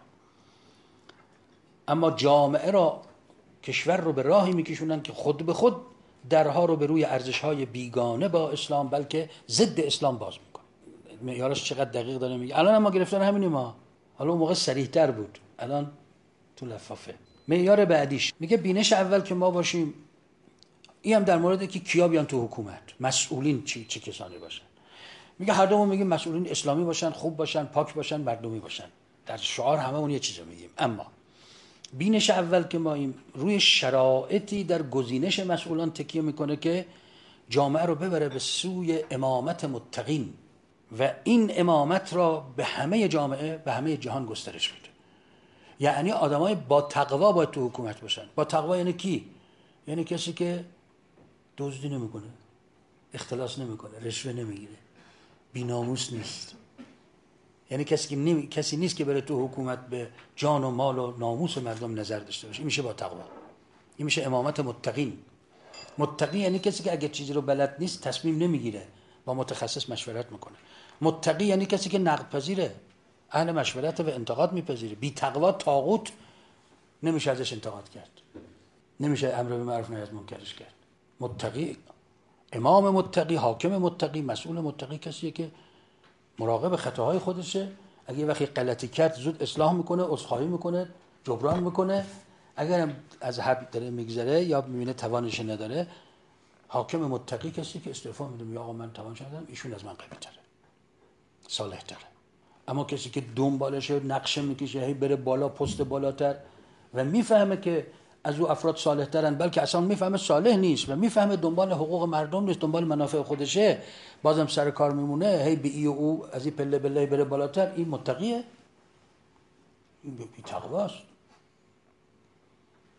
اما جامعه را، کشور رو به راهی میکشونن که خود به خود درها رو به روی ارزش‌های بیگانه با اسلام بلکه ضد اسلام باز میکنه. معیارش چقدر دقیق داره میگه. الان ما گرفتن همینی، ما حالا اون موقع صریح‌تر بود، الان تو لفافه. معیار بعدیش میگه بینش اول که ما باشیم، این هم در مورد که کیا بیان تو حکومت، مسئولین چی چه کسانی باشن. میگه هر دومون میگیم مسئولین اسلامی باشن، خوب باشن، پاک باشن، مردمی باشن. در شعار همه اون یه چیزو میگیم، اما بینش اول که ما این روی شرایطی در گزینش مسئولان تکیه میکنه که جامعه رو ببره به سوی امامت متقین و این امامت را به همه جامعه، به همه جهان گسترش بده. یعنی آدمای با تقوا باید تو حکومت باشن. با تقوا یعنی کی؟ یعنی کسی که دزدی نمیکنه، اختلاس نمیکنه، رشوه نمیگیره، بی‌ناموس نیست. یعنی کسی که نمی... کسی نیست که بره تو حکومت به جان و مال و ناموس مردم نظر داشته باشه. این میشه با تقوا، این میشه امامت متقین. متقی یعنی کسی که اگه چیزی رو بلد نیست تصمیم نمیگیره، با متخصص مشورت میکنه. متقی یعنی کسی که نقد پذیره، اهل مشورت و انتقاد میپذیره. بی تقوا طاغوت، نمیشه ازش انتقاد کرد، نمیشه امر به معروف نهی از منکرش کرد. متقی، امام متقی، حاکم متقی، مسئول متقی کسیه که مراقب خطاهای خودشه. اگه یه وقتی غلطی کرد زود اصلاح میکنه، عذرخواهی میکنه، جبران میکنه. اگر از حد داره میگذره یا میبینه توانش نداره، حاکم متقی کسی که استعفا میده، میگه آقا من توانش ندارم، ایشون از من قوی تره، صالح تره. اما کسی که دنبالشه، نقشه میکشه، هی بره بالا، پست بالاتر، و میفهمه که از او افراد صالح ترن، بلکه اصلا میفهمه صالح نیست و میفهمه دنبال حقوق مردم نیست، دنبال منافع خودشه، بازم سر کار میمونه، هی به ای و او از این پله بله بره بالاتر، این متقیه؟ این بی تقواست.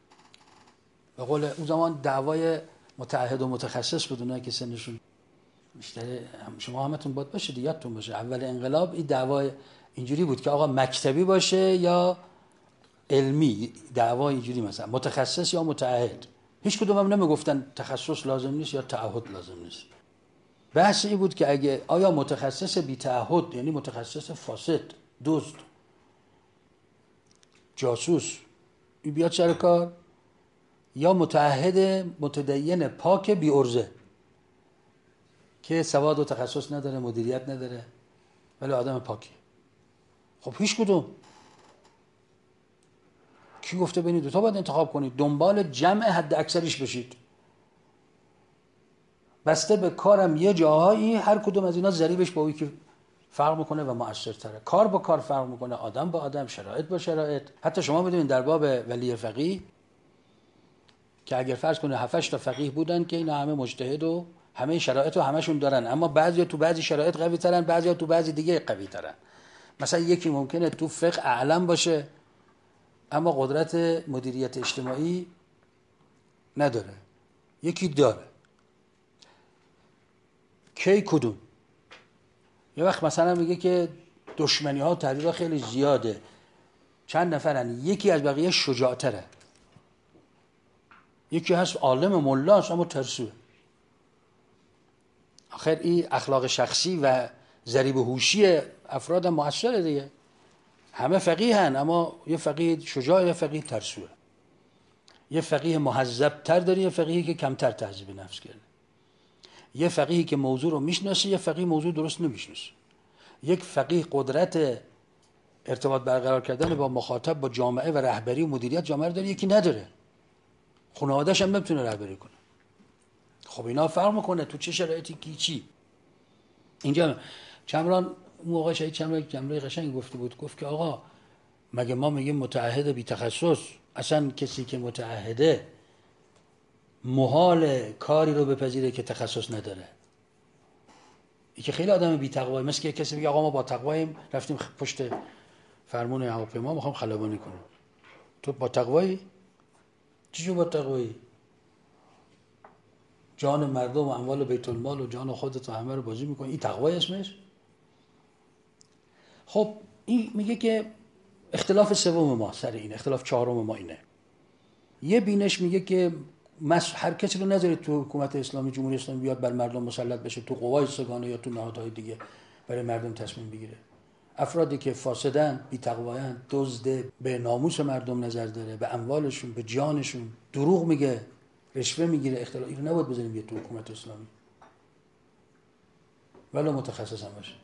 به قول اون زمان دعوای متعهد و متخصص بود، اونایی که سنشون بیشتر شما همتون باید باشه یادتون باشه اول انقلاب این دعوا اینجوری بود که آقا مکتبی باشه یا علمی، دعوا اینجوری مثلا متخصص یا متعهد. هیچ کدوم هم نمیگفتن تخصص لازم نیست یا تعهد لازم نیست. بحث این بود که اگه آیا متخصص بی تعهد یعنی متخصص فاسد، دزد، جاسوس این بیاد سر کار، یا متعهد متدین پاک بی ارزه که سواد و تخصص نداره، مدیریت نداره ولی آدم پاکی. خب هیچ کدوم. کی گفته بین دو تا باید انتخاب کنید؟ دنبال جمع حد اکثریش بشید. بسته به کارم یه جاهایی هر کدوم از اینا ضریبش با اون که فرق میکنه و مؤثرتره. کار با کار فرق میکنه، آدم با آدم، شرایط با شرایط. حتی شما میدونید در باب ولی فقیه که اگر فرض کنه هفت هشت تا فقیه بودن که اینا همه مجتهد و همه شرایط رو همشون دارن، اما بعضیا تو بعضی شرایط قوی ترن، بعضیا تو بعضی دیگه قوی ترن. مثلا یکی ممکنه تو فقه اعلم باشه اما قدرت مدیریت اجتماعی نداره، یکی داره. کی کدوم؟ یه وقت مثلا میگه که دشمنی ها تحریرها خیلی زیاده، چند نفرن، یکی از بقیه شجاعتره، یکی هست عالم ملاست اما ترسوه. آخر این اخلاق شخصی و ضریب هوشی افراد هم مؤثره دیگه. همه فقیه هن اما یه فقیه شجاع، یه فقیه ترسوه، یه فقیه مهذب تر داره، یه فقیه که کمتر تهذیب نفس کرده، یه فقیه که موضوع رو میشناسه، یه فقیه موضوع درست نمیشناسه، یک فقیه قدرت ارتباط برقرار کردن با مخاطب، با جامعه و رهبری و مدیریت جامعه رو داره، یکی نداره، خانواده‌اش هم نمیتونه رهبری کنه. خب اینا فرق میکنه تو چه شرایطی کی چی. اینجا چمران موقع شهید چمران جمله قشنگ گفته بود، گفت که آقا مگه ما میگیم متعهد بی تخصص؟ اصلا کسی که متعهده محال کاری رو بپذیره که تخصص نداره. این که خیلی آدم بی تقوایی، مثل که کسی میگه آقا ما با تقواییم رفتیم پشت فرمون هواپیما میخوام خلبانی کنیم. تو با تقوایی؟ چیشو با تقوایی؟ جان مردم و اموال بیت المال و جان خودت و همه رو بازی میکنی، این تقوای اسمش؟ خب این میگه که اختلاف سوم ما سر این، اختلاف چهارم ما اینه. یه بینش میگه که هر کسی رو نذارید تو حکومت اسلامی، جمهوری اسلامی بیاد بر مردم مسلط بشه، تو قوای سگانه یا تو نهادهای دیگه برای مردم تصمیم بگیره. افرادی که فاسدن، بی تقوایان، دزد، به ناموس مردم نظر داره، به اموالشون، به جانشون دروغ میگه، رشوه میگیره، اختلاف، اینو نباید بذاریم بیاد تو حکومت اسلامی ولی متخصص هم باشه،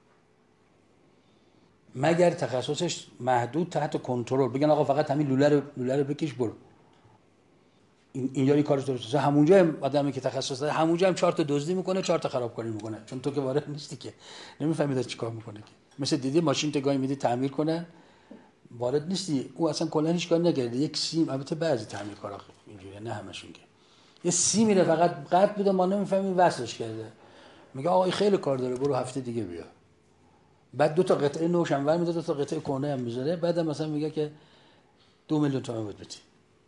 مگر تخصصش محدود تحت کنترل. بگن آقا فقط همین لوله رو لوله رو بکش برو. این اینجا این کارش درسته. همونجا هم آدمی که تخصص داره همونجا هم چهار تا دزدی میکنه، چهار تا خرابکاری میکنه، چون تو که وارد نیستی که نمیفهمی داره چیکار میکنه. که مثل دیدی ماشین تگاهی میدی تعمیر کنه، وارد نیستی، او اصلا کلا هیچ کاری نکرده، یک سیم، البته بعضی تعمیرکارا اینجوریه نه همشون، که یه سی میره فقط قطع بوده ما نمیفهمیم وصلش کرده، میگه آقا این خیلی کار داره برو هفته دیگه بیا. بعد دو تا قطعه نوش هم ور میده، دو تا قطعه کهنه هم میذاره، بعد مثلا میگه که دو میلیون تومان بود بدی.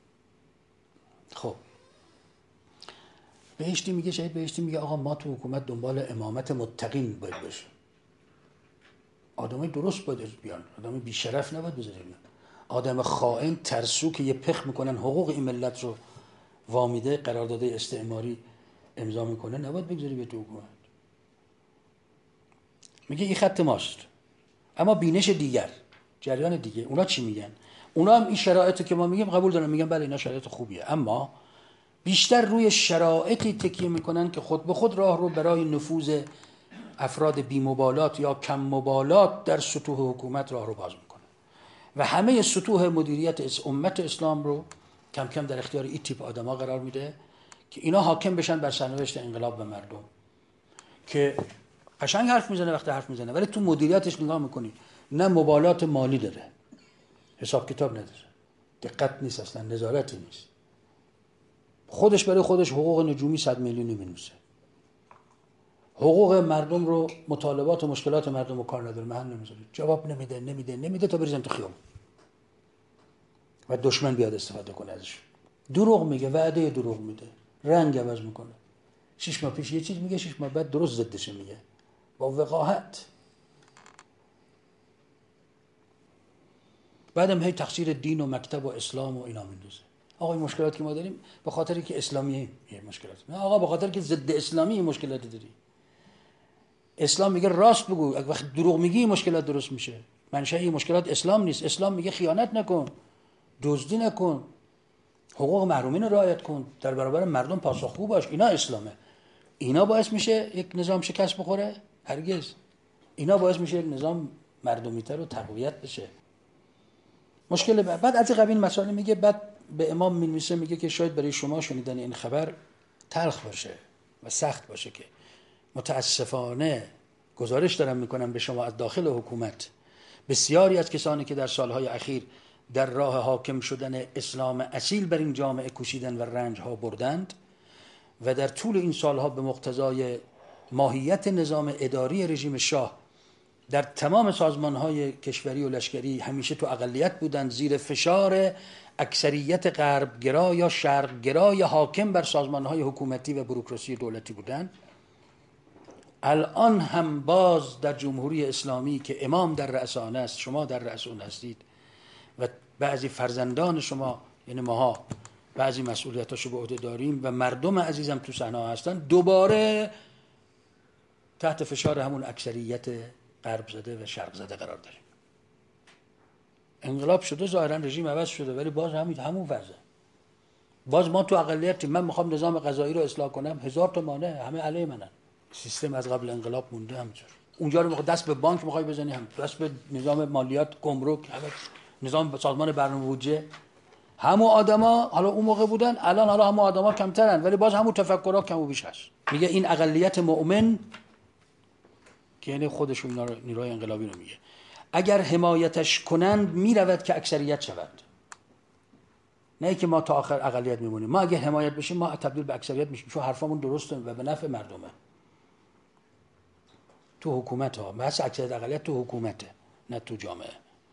خب بهشتی میگه، شاید بهشتی میگه آقا ما تو حکومت دنبال امامت متقین باید باشیم، آدمای درست باید بیان، آدم بی شرف نباید بذاریم، آدم خائن ترسو که یه پخ میکنن حقوق این ملت رو وامیده قرارداد استعماری امضا میکنه نباید بگذاری به تو حکومت. میگه این خط ماست. اما بینش دیگر، جریان دیگه، اونا چی میگن؟ اونا هم این شرایطی که ما میگیم قبول دارن، میگن بله اینا شرایط خوبیه، اما بیشتر روی شرایطی تکیه میکنن که خود به خود راه رو برای نفوذ افراد بی مبالات یا کم مبالات در سطوح حکومت راه رو باز میکنه و همه سطوح مدیریت امت اسلام رو کم کم در اختیار این تیپ آدما قرار میده که اینا حاکم بشن بر سرنوشت انقلاب و مردم. که قشنگ حرف میزنه وقتی حرف میزنه، ولی تو مدیریتش نگاه میکنی نه مبالات مالی داره، حساب کتاب نداره، دقت نیست، اصلا نظارتی نیست، خودش برای خودش حقوق نجومی صد میلیونی مینویسه، حقوق مردم رو، مطالبات و مشکلات مردم رو کار نداره، محل نمیذاره، جواب نمیده نمیده نمیده تا بریزن تو خیابون و دشمن بیاد استفاده کنه ازش. دروغ میگه، وعده دروغ میده، رنگ عوض میکنه، شش ماه پیش یه چیز میگه، شش ماه بعد درست ضدش میگه، با وقاحت. بعدم هی تقصیر دین و مکتب و اسلام و اینا میندازه. آقا این مشکلاتی که ما داریم به خاطری که اسلامیه یه مشکلات. نه آقا به خاطر که ضد اسلامی مشکلاتی داری. اسلام میگه راست بگو، وقتی دروغ میگی مشکلات درست میشه. منشأ این مشکلات اسلام نیست. اسلام میگه خیانت نکن، دزدی نکن، حقوق محرومین رو رعایت کن، در برابر مردم پاسخگو باش. اینا اسلامه. اینا باعث میشه یک نظام شکست بخوره؟ هرگز. اینا باعث میشه یک نظام مردمی‌تر و تقویت بشه. مشکل بعد, بعد از این قبیل مسائل میگه. بعد به امام می‌نویسه میگه که شاید برای شما شنیدن این خبر تلخ باشه و سخت باشه که متاسفانه گزارش دارم میکنم به شما از داخل حکومت، بسیاری از کسانی که در سالهای اخیر در راه حاکم شدن اسلام اصیل بر این جامعه کوشیدن و رنجها بردند و در طول این سالها به مقتضای ماهیت نظام اداری رژیم شاه در تمام سازمانهای کشوری و لشکری همیشه تو اقلیت بودند، زیر فشار اکثریت غربگرا یا شرقگرا یا حاکم بر سازمانهای حکومتی و بوروکراسی دولتی بودند. الان هم باز در جمهوری اسلامی که امام در رأس آن است، شما در رأس آن هستید و بعضی فرزندان شما یعنی ماها بعضی مسئولیتاشو به عهده داریم و مردم عزیزم تو صحنه هستن، دوباره تحت فشار همون اکثریت غرب زده و شرق زده قرار داریم. انقلاب شده، ظاهرا رژیم عوض شده، ولی باز همین همون وضعه. باز ما تو اقلیتیم. من میخوام نظام قضایی رو اصلاح کنم، هزار تا مانع، همه علیه منن. سیستم از قبل انقلاب مونده همینجور. اونجا رو میخواد دست به بانک میخوای بزنی، هم دست به نظام مالیات، گمرک، نظام سازمان برنامه بودجه. همون آدما حالا اون موقع بودن، الان حالا همون آدما کمترن، ولی باز همون تفکرات کم و بیش هست. میگه این اقلیت مؤمن که یعنی خودشون نیروی انقلابی رو میگه، اگر حمایتش کنند میرود که اکثریت شود. نه که ما تا آخر اقلیت میمونیم. ما اگه حمایت بشیم ما تبدیل به اکثریت میشیم، چون حرفمون درسته و به نفع مردمه. تو حکومت ها بس اکثریت اقلیت تو حکومته، نه تو جامعه.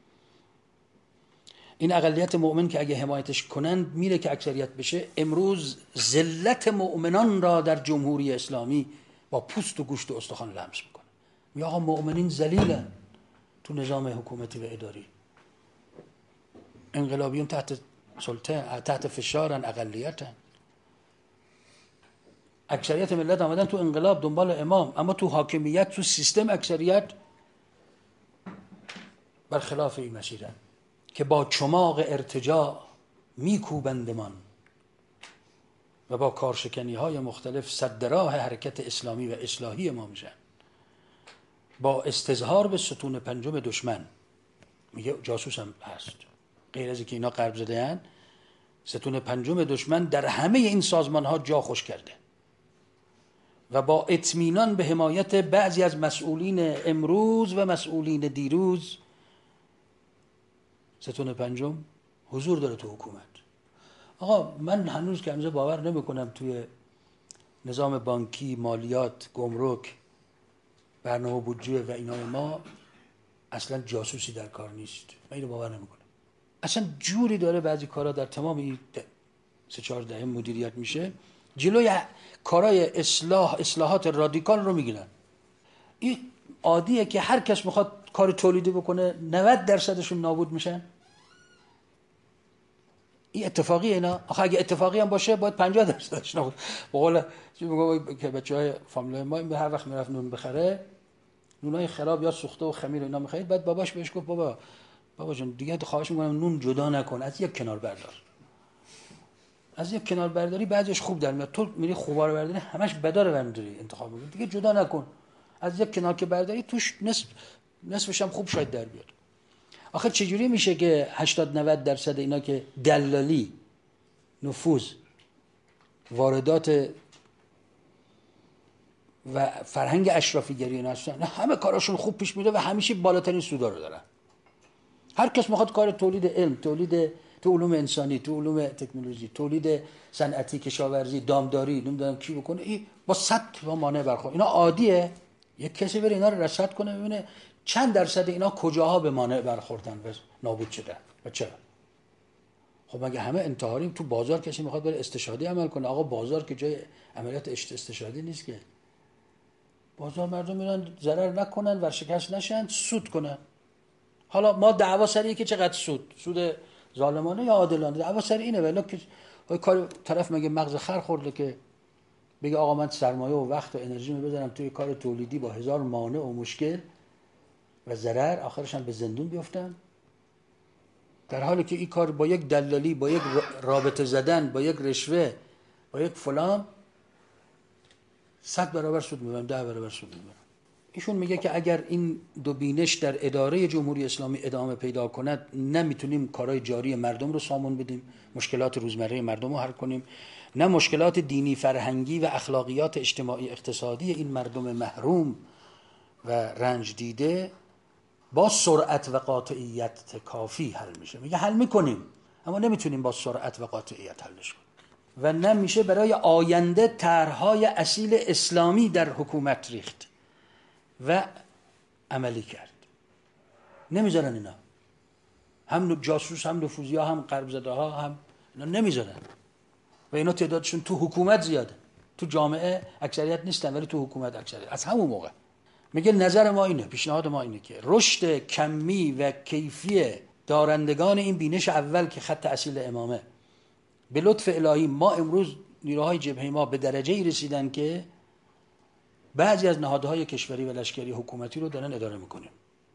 این اقلیت مؤمن که اگه حمایتش کنند میره که اکثریت بشه. امروز ذلت مؤمنان را در جمهوری اسلامی با پوست و گوشت و استخوان لمس میکنه. میگه آقا مؤمنین ذلیلن تو نظام حکومتی و اداری. انقلابیون تحت سلطه، تحت فشارن، اقلیتن. اکثریت ملت آمدن تو انقلاب دنبال امام، اما تو حاکمیت، تو سیستم اکثریت برخلاف این مسیرن که با چماق ارتجاع میکوبندمان و با کارشکنی های مختلف سد راه حرکت اسلامی و اصلاحی ما میشن. با استظهار به ستون پنجم دشمن، میگه جاسوس هم هست، غیر از اینکه اینا غرب زده هن، ستون پنجم دشمن در همه این سازمان ها جا خوش کرده و با اطمینان به حمایت بعضی از مسئولین امروز و مسئولین دیروز ستون پنجم حضور داره تو حکومت. آقا من هنوز که هنوز باور نمی کنم توی نظام بانکی، مالیات، گمرک، برنامه بودجه و اینا ما اصلا جاسوسی در کار نیست. من اینو باور نمی کنم. اصلا جوری داره بعضی کارا در تمام این سه چهار دهه مدیریت میشه، جلوی کارهای اصلاح اصلاحات رادیکال رو میگیرن. این عادیه که هر کس میخواد کار تولیدی بکنه نود درصدشون نابود میشن. این اتفاقی اینا. آخه اگه اتفاقی هم باشه باید پنجاه درصدش نابود. به قول میگم که بچهای فامیلای ما این هر وقت میرفت نون بخره، نونای خراب یا سوخته و خمیر اینا میخرید، بعد باباش بهش گفت بابا بابا جان دیگه خواهش میکنم نون جدا نکن، از یک کنار بردار. از یک کنار برداری بعضیش خوب در میاد. تو میری خوبا رو برداری همش بدا رو برمی‌داری انتخاب می‌کنی. دیگه جدا نکن. از یک کنار که برداری توش نصف نصفش هم خوب شاید در بیاد. آخه چجوری میشه که هشتاد نود درصد اینا که دلالی، نفوذ، واردات و فرهنگ اشرافی گری اینا هستن، همه کاراشون خوب پیش میره و همیشه بالاترین سودا رو دارن. هر کس میخواد کار تولید علم، تولید تو علوم انسانی، تو علوم تکنولوژی، تولید صنعتی، کشاورزی، دامداری، نمیدونم کی بکنه، این با صد تا مانع برخورد. اینا عادیه. یک کسی بره اینا رو رصد کنه ببینه چند درصد اینا کجاها به مانع برخوردن و نابود شدن و چرا. خب مگه همه انتحاریم؟ تو بازار کسی میخواد بره استشهادی عمل کنه؟ آقا بازار که جای عملیات استشهادی نیست که. بازار مردم میرن ضرر نکنن، ورشکست نشن، سود کنن. حالا ما دعوا سر اینه که چقدر سود، سود ظالمانه یا عادلانه، دعوا سر اینه. ولی که کار طرف مگه مغز خر خورده که بگه آقا من سرمایه و وقت و انرژی می بذارم توی کار تولیدی با هزار مانع و مشکل و ضرر، آخرش هم به زندون بیفتم، در حالی که این کار با یک دلالی، با یک رابطه زدن، با یک رشوه، با یک فلان صد برابر سود میبرم، ده برابر سود میبرم. ایشون میگه که اگر این دو بینش در اداره جمهوری اسلامی ادامه پیدا کند، نمیتونیم کارهای جاری مردم رو سامون بدیم، مشکلات روزمره مردم رو حل کنیم، نه مشکلات دینی فرهنگی و اخلاقیات اجتماعی اقتصادی این مردم محروم و رنج دیده با سرعت و قاطعیت کافی حل میشه. میگه حل میکنیم اما نمیتونیم با سرعت و قاطعیت حلش کنیم و نمیشه برای آینده طرحهای اصیل اسلامی در حکومت ریخت و عملی کرد. نمیذارن اینا، هم جاسوس، هم نفوذی ها، هم غرب زده ها، هم اینا نمیذارن و اینا تعدادشون تو حکومت زیاده، تو جامعه اکثریت نیستن ولی تو حکومت اکثریت. از همون موقع میگه نظر ما اینه، پیشنهاد ما اینه که رشد کمی و کیفی دارندگان این بینش اول که خط اصیل امامه به لطف الهی، ما امروز نیروهای جبهه ما به درجه‌ای رسیدن که بعضی از نهادهای کشوری و لشکری حکومتی رو دارن اداره میکنیم.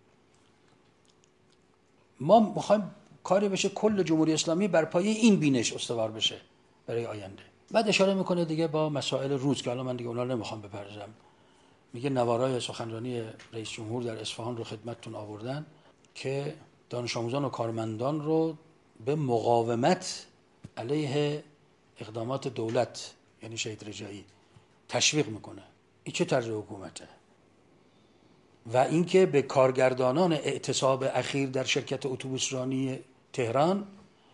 ما میخوایم کاری بشه کل جمهوری اسلامی بر پایه این بینش استوار بشه برای آینده. بعد اشاره میکنه دیگه با مسائل روز که الان من دیگه اونا رو نمیخوام بپردازم. میگه نوارای سخنرانی رئیس جمهور در اصفهان رو خدمتتون آوردن که دانش آموزان و کارمندان رو به مقاومت علیه اقدامات دولت یعنی شهید رجایی تشویق میکنه. این چه طرز حکومته؟ و اینکه به کارگردانان اعتصاب اخیر در شرکت اتوبوسرانی تهران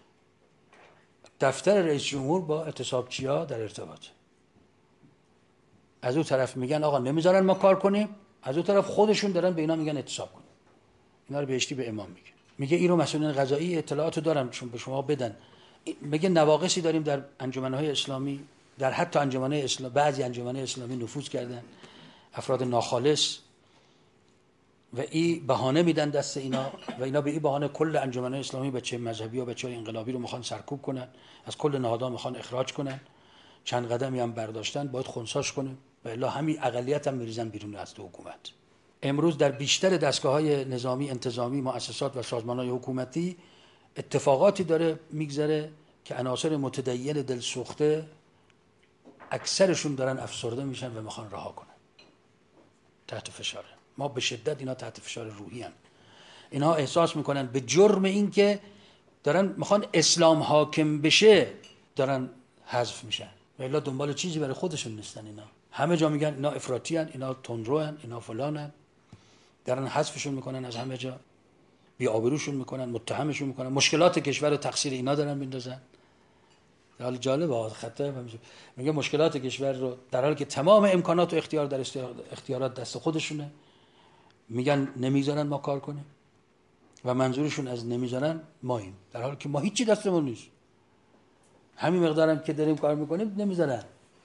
دفتر رئیس جمهور با اعتصابچی‌ها در ارتباط. از اون طرف میگن آقا نمیذارن ما کار کنیم، از اون طرف خودشون دارن به اینا میگن اعتصاب کنیم. اینا رو بهشتی به امام میگه. میگه این رو مسئولین قضایی اطلاعاتو دارن چون به شما بدن. میگه نواقصی داریم در انجمن‌های اسلامی، در حتی انجمن‌های اسلام، بعضی انجمن‌های اسلامی نفوذ کردن افراد ناخالص و این بهانه میدن دست اینا و اینا به این بهانه کل انجمن‌های اسلامی بچه مذهبی و بچه‌های انقلابی رو میخوان سرکوب کنن، از کل نهادها میخوان اخراج کنن. چند قدمی هم برداشتن، باید خنثیش کنه و الا همین اقلیت هم میریزن بیرون از حکومت. امروز در بیشتر دستگاه‌های نظامی، انتظامی، مؤسسات و سازمان‌های حکومتی اتفاقاتی داره میگذره که عناصر متدین دلسوخته اکثرشون دارن افسرده میشن و میخوان رها کنن. تحت فشاره. ما به شدت اینا تحت فشار روحی هن. اینا احساس میکنن به جرم این که دارن میخوان اسلام حاکم بشه دارن حذف میشن و الا دنبال چیزی برای خودشون نیستن. اینا همه جا میگن اینا افراطی هن، اینا تندرو هن، اینا فلان هن، دارن حذفشون میکنن از همه جا، بی‌آبروشون میکنن، متهمشون میکنن، مشکلات کشور رو تقصیر اینا دارن میندازن. حال جالبه خطه میگه مشکلات کشور رو در حالی که تمام امکانات و اختیار در اختیارات دست خودشونه میگن نمیذارن ما کار کنیم و منظورشون از نمیذارن ماییم، در حالی که ما هیچی دستمون نیست، همین مقدارم که داریم کار میکنیم نمیذارن.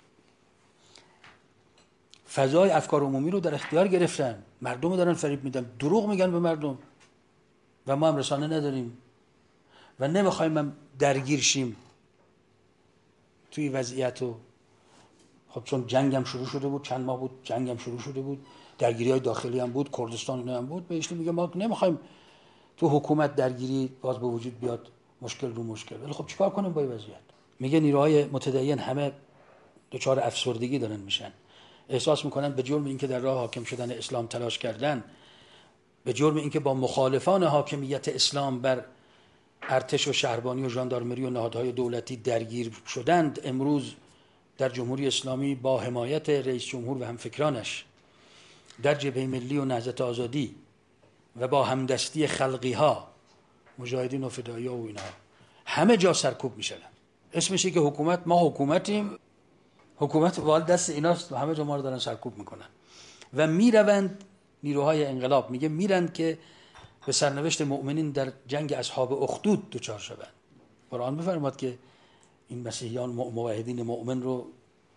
فضای افکار عمومی رو در اختیار گرفتن، مردم رو دارن فریب میدن، دروغ میگن به مردم و ما هم رسانه نداریم و نمیخوایم هم درگیر شیم توی وضعیتو. خب چون جنگ هم شروع شده بود، چند ماه بود جنگ هم شروع شده بود، درگیری های داخلی هم بود، کردستان هم بود، بهش میگه ما نمیخوایم تو حکومت درگیری باز به وجود بیاد، مشکل رو مشکل. ولی خب چیکار کنیم با این وضعیت؟ میگه نیروهای متدین همه دچار افسردگی دارن میشن، احساس میکنن به جرم اینکه در راه حاکم شدن اسلام تلاش کردن، به جرم اینکه با مخالفان حاکمیت اسلام بر ارتش و شهربانی و ژاندارمری و نهادهای دولتی درگیر شدند، امروز در جمهوری اسلامی با حمایت رئیس جمهور و همفکرانش در جبهه ملی و نهضت آزادی و با همدستی خلقی ها، مجاهدین و فدایی ها و اینا همه جا سرکوب میشن. اسمشه که حکومت، ما حکومتیم، حکومت وال دست ایناست و همه جا ما رو دارن سرکوب میکنن و میروند نیروهای انقلاب. میگه میرند که به سرنوشت مؤمنین در جنگ اصحاب اخدود دچار شوند. قرآن بفرماد که این مسیحیان موحدین مؤمن رو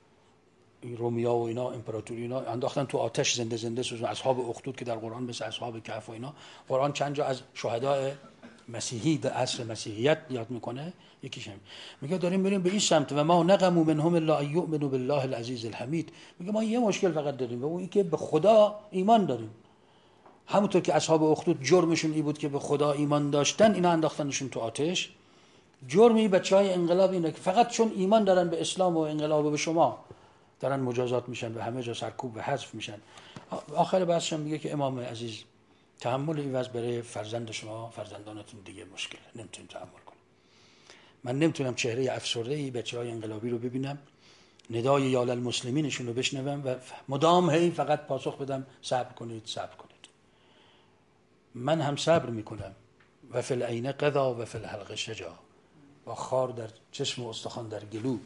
رومیا و اینا امپراتوری اینا انداختن تو آتش زنده زنده سوزن. اصحاب اخدود که در قرآن مثل اصحاب کهف و اینا، قرآن چند جا از شهدای مسیحی در عصر مسیحیت یاد میکنه. یکیش هم میگه داریم بریم به این سمت و ما نقموا منهم الا ان یؤمنوا بالله العزیز الحمید. میگه ما یه مشکل فقط داریم و اون این که به خدا ایمان داریم. همونطور که اصحاب اخدود جرمشون این بود که به خدا ایمان داشتن، اینا انداختنشون تو آتش. جرمی بچهای انقلاب اینه که فقط چون ایمان دارن به اسلام و انقلاب و به شما دارن مجازات میشن و همه جا سرکوب و حذف میشن. آخر بحثش میگه که امام عزیز تحمل این وضع برای فرزند شما فرزندانتون دیگه مشکله، نمیتونیم تحمل کنیم. من نمیتونم چهره افسرده ای بچهای انقلابی رو ببینم، ندای یا للمسلمینشون رو بشنوم و مدام هی فقط پاسخ بدم صبر کنید صبر کنید. من هم صبر میکنم و فی العین قضا و فی الحلق شجاع، با خار در چشم و استخوان در گلو.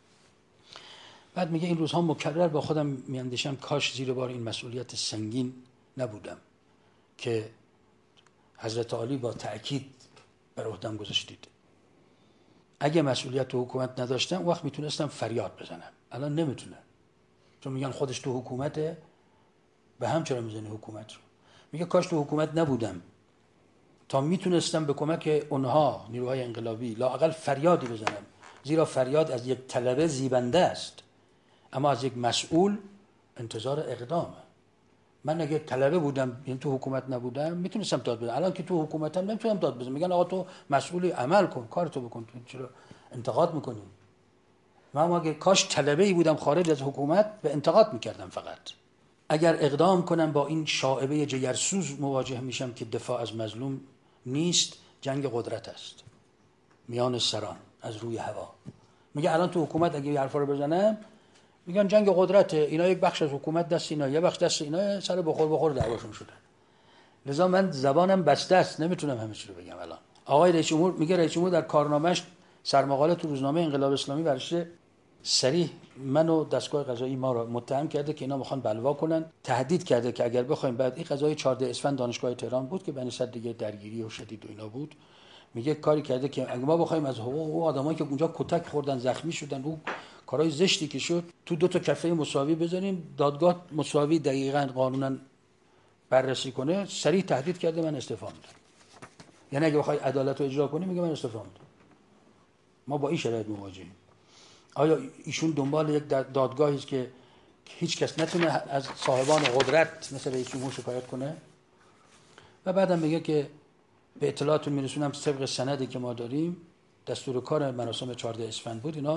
بعد میگه این روزها مکرر با خودم میاندیشم کاش زیر بار این مسئولیت سنگین نبودم که حضرت علی با تأکید بر عهدم گذاشتید. اگه مسئولیت تو حکومت نداشتم اون وقت میتونستم فریاد بزنم، الان نمیتونم چون میگن خودش تو حکومته. به هم چرا میزنی حکومت رو؟ میگه کاش تو حکومت نبودم تا میتونستم به کمک اونها نیروهای انقلابی لااقل فریادی بزنم، زیرا فریاد از یک طلبه زیبنده است اما از یک مسئول انتظار اقدامه. من اگه طلبه بودم یعنی تو حکومت نبودم میتونستم داد بزنم، الان که تو حکومتم نمیتونم داد بزنم. میگن آقا تو مسئولی، عمل کن، کارتو بکن، تو چرا انتقاد میکنی؟ من اگه کاش طلبه ای بودم خارج از حکومت به انتقاد میکردم فقط. اگر اقدام کنم با این شائبه جگرسوز مواجه میشم که دفاع از مظلوم نیست، جنگ قدرت است میان سران از روی هوا. میگه الان تو حکومت اگه این حرفا رو بزنم میگن جنگ قدرته، اینا یک بخش از حکومت دست اینا، یه بخش دست اینا، سر بخور بخور دعواشون شدن. لذا من زبانم بسته است، نمیتونم همه چی رو بگم. الان آقای رئیس جمهور میگه، رئیس جمهور در کارنامه‌اش سرمقاله تو روزنامه انقلاب اسلامی برشه صریح منو دستگاه قضایی ما را متهم کرده که اینا میخوان بلوا کنن. تهدید کرده که اگر بخوایم بعد این قضای چهارده اسفند دانشگاه تهران بود که بین صد دیگه درگیری و شدید و اینا بود، میگه کاری کرده که اگه ما بخوایم از حقوق او آدمایی که اونجا کتک خوردن زخمی شدن او کارهای زشتی که شد تو دو تا کفه مساوی بذاریم، دادگاه مساوی دقیقاً قانونا بررسی کنه. صریح تهدید کرده من استعفا میدم. یعنی اگه بخوای عدالت رو اجرا کنی میگه من استعفا میدم. ما با این شرایط مواجهیم. آیا ایشون دنبال یک دادگاهی است که هیچ کس نتونه از صاحبان قدرت مثل رئیس جمهور شکایت کنه؟ و بعدم میگه که به اطلاعاتون میرسونم طبق سندی که ما داریم دستور کار مراسم چهارده اسفند بود، اینا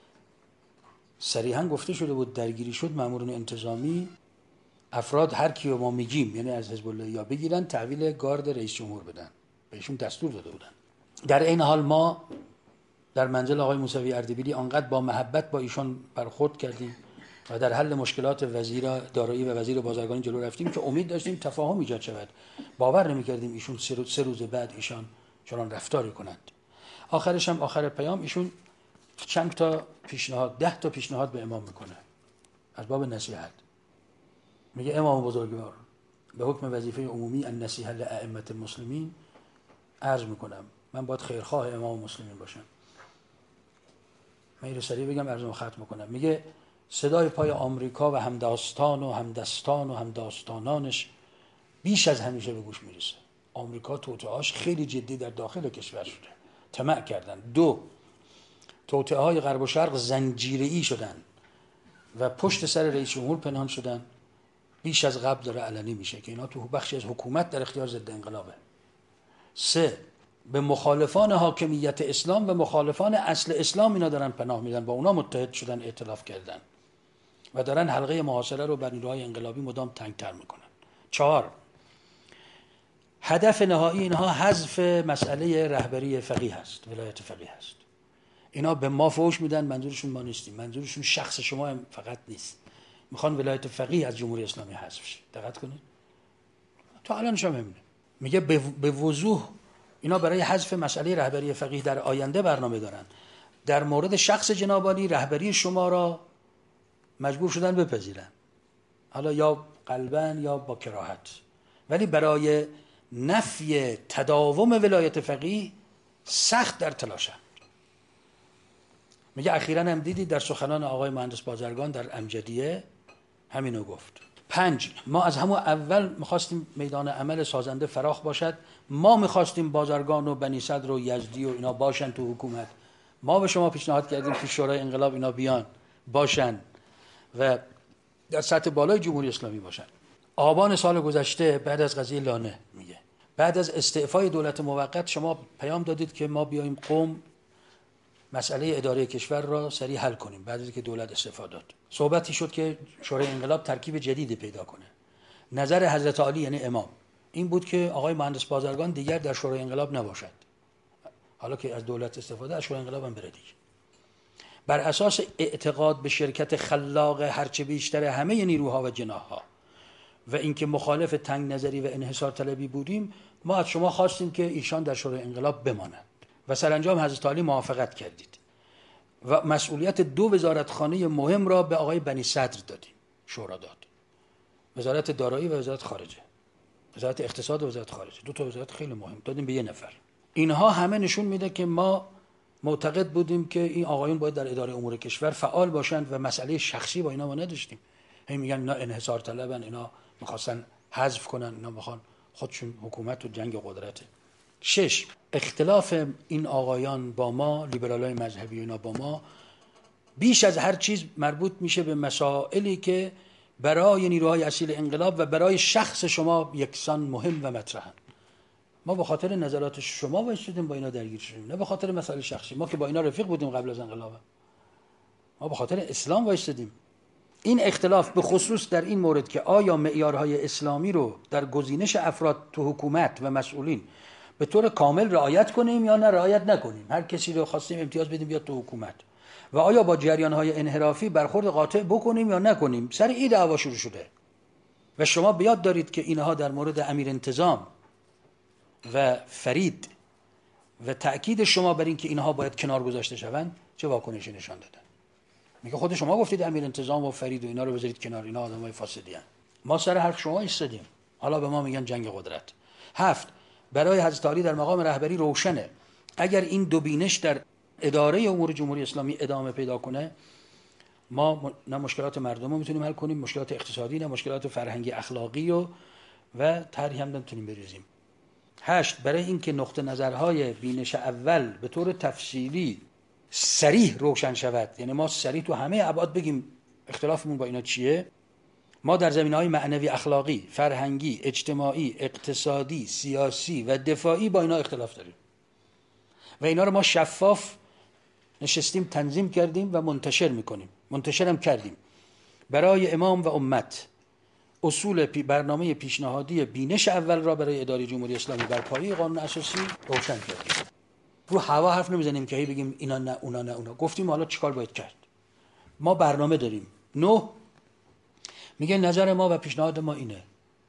صریحا گفته شده بود درگیری شد مامورین انتظامی افراد هر کیو ما میگیم یعنی از حزب الله یا بگیرن تحویل گارد رئیس جمهور بدن، بهشون دستور داده بودن. در این حال ما در منزل آقای موسوی اردبیلی آنقدر با محبت با ایشان برخورد کردیم و در حل مشکلات وزیر دارایی و وزیر بازرگانی جلو رفتیم که امید داشتیم تفاهم ایجاد شود. باور نمی‌کردیم ایشون سه روز, سه روز بعد ایشان چنان رفتاری کنند. آخرش هم آخر پیام ایشون چند تا پیشنهاد ده تا پیشنهاد به امام میکنه از باب نصیحت. میگه امام بزرگوار به حکم وظیفه عمومی النصیحه لائمه المسلمین عرض میکنم من باید خیرخواه امام مسلمین باشم. من این رو سریع بگم عرضم ختم میکنم. میگه صدای پای آمریکا و همداستان و همدستان و همداستانانش بیش از همیشه به گوش میرسه. آمریکا توطئه‌اش خیلی جدی در داخل کشور شده، طمع کردن. دو، توطئه‌های غرب و شرق زنجیره‌ای شدن و پشت سر رئیس جمهور پنهان شدن. بیش از قبل داره علنی میشه که اینا تو بخشی از حکومت در اختیار ضد انقلابه. سه، به مخالفان حاکمیت اسلام و مخالفان اصل اسلام اینا دارن پناه میدن، با اونا متحد شدن، ائتلاف کردن و دارن حلقه محاصره رو بر نیروهای انقلابی مدام تنگتر میکنن. چهار، هدف نهایی اینها حذف مسئله رهبری فقیه هست، ولایت فقیه هست. اینا به ما فوش میدن، منظورشون ما نیستیم، منظورشون شخص شما هم فقط نیست، میخوان ولایت فقیه از جمهوری اسلامی حذف شه. دقت کنید تا الان شما همینه. میگه به وضوح اینا برای حذف مسئله رهبری فقیه در آینده برنامه دارن. در مورد شخص جناب عالی رهبری شما را مجبور شدن بپذیرن، حالا یا قلباً یا با کراهت، ولی برای نفی تداوم ولایت فقیه سخت در تلاشن. میگه اخیراً هم دیدی در سخنان آقای مهندس بازرگان در امجدیه همینو گفت. پنج، ما از همون اول میخواستیم میدان عمل سازنده فراخ باشد. ما میخواستیم بازرگان و بنی صدر و یزدی و اینا باشن تو حکومت. ما به شما پیشنهاد کردیم که شورای انقلاب اینا بیان باشن و در سطح بالای جمهوری اسلامی باشن. آبان سال گذشته بعد از قضیه لانه میگه بعد از استعفای دولت موقت شما پیام دادید که ما بیایم قم مسئله اداره کشور را سریع حل کنیم. بعد از اینکه دولت استعفا داد صحبتی شد که شورای انقلاب ترکیب جدیدی پیدا کنه. نظر حضرت علی یعنی امام این بود که آقای مهندس بازرگان دیگر در شورای انقلاب نباشد. حالا که از دولت استفاده از شورای انقلاب هم بره دیگه. بر اساس اعتقاد به شرکت خلاق هرچه بیشتر همه نیروها و جناحها و اینکه مخالف تنگ نظری و انحصار طلبی بودیم، ما از شما خواستیم که ایشان در شورای انقلاب بمانند و سرانجام حضرت علی موافقت کردید و مسئولیت دو وزارتخانه مهم را به آقای بنی صدر دادیم. شورا داد وزارت دارایی و وزارت خارجه، وزارت اقتصاد و وزارت خارجه، دو تا وزارت خیلی مهم دادیم به یه نفر. اینها همه نشون میده که ما معتقد بودیم که این آقایون باید در اداره امور کشور فعال باشند و مسئله شخصی با اینا ما نداشتیم. هی میگن اینا انحصار طلبن، اینا میخواستن حذف کنن، اینا میخوان خودشون حکومت و جنگ قدرته. شش، اختلاف این آقایان با ما لیبرالای مذهبی اینا با ما بیش از هر چیز مربوط میشه به مسائلی که برای نیروهای اصیل انقلاب و برای شخص شما یکسان مهم و مطرحن. ما به خاطر نظرات شما وایسادیم با اینا درگیر شدیم، نه به خاطر مسائل شخصی. ما که با اینا رفیق بودیم قبل از انقلاب، ما به خاطر اسلام وایسادیم. این اختلاف به خصوص در این مورد که آیا معیارهای اسلامی رو در گزینش افراد تو حکومت و مسئولین به طور کامل رعایت کنیم یا نه رعایت نکنیم. هر کسی رو خواستیم امتیاز بدیم بیاد تو حکومت و آیا با جریان‌های انحرافی برخورد قاطع بکنیم یا نکنیم. سر این دعوا شروع شده و شما بیاد دارید که اینها در مورد امیر انتظام و فرید و تأکید شما بر این که اینها باید کنار گذاشته شوند چه واکنشی نشان دادن. میگه خود شما گفتید امیر انتظام و فرید و اینا رو بذارید کنار، اینا آدمای فاسدی هستند. ما سر حرف شما ایستادیم، حالا به ما میگن جنگ قدرت. هفت، برای حضرت علی در مقام رهبری روشنه اگر این دو بینش در اداره امور جمهوری اسلامی ادامه پیدا کنه، ما نه مشکلات مردم رو میتونیم حل کنیم، مشکلات اقتصادی نه مشکلات فرهنگی اخلاقی و و طرحی هم نمیتونیم بریزیم. هشت، برای اینکه نقطه نظرهای بینش اول به طور تفصیلی صریح روشن شود، یعنی ما صریح تو همه ابعاد بگیم اختلافمون با اینا چیه، ما در زمینه‌های معنوی، اخلاقی، فرهنگی، اجتماعی، اقتصادی، سیاسی و دفاعی با اینا اختلاف داریم و اینا رو ما شفاف نشستیم تنظیم کردیم و منتشر میکنیم، منتشر هم کردیم برای امام و امت. اصول پی برنامه پیشنهادی بینش اول را برای اداره جمهوری اسلامی بر پایه قانون اساسی روشن کردیم. رو هوا حرف نمیزنیم که هی بگیم اینا نه اونا نه اونا. گفتیم حالا چیکار باید کرد. ما برنامه داریم. نه، میگه نظر ما و پیشنهاد ما اینه،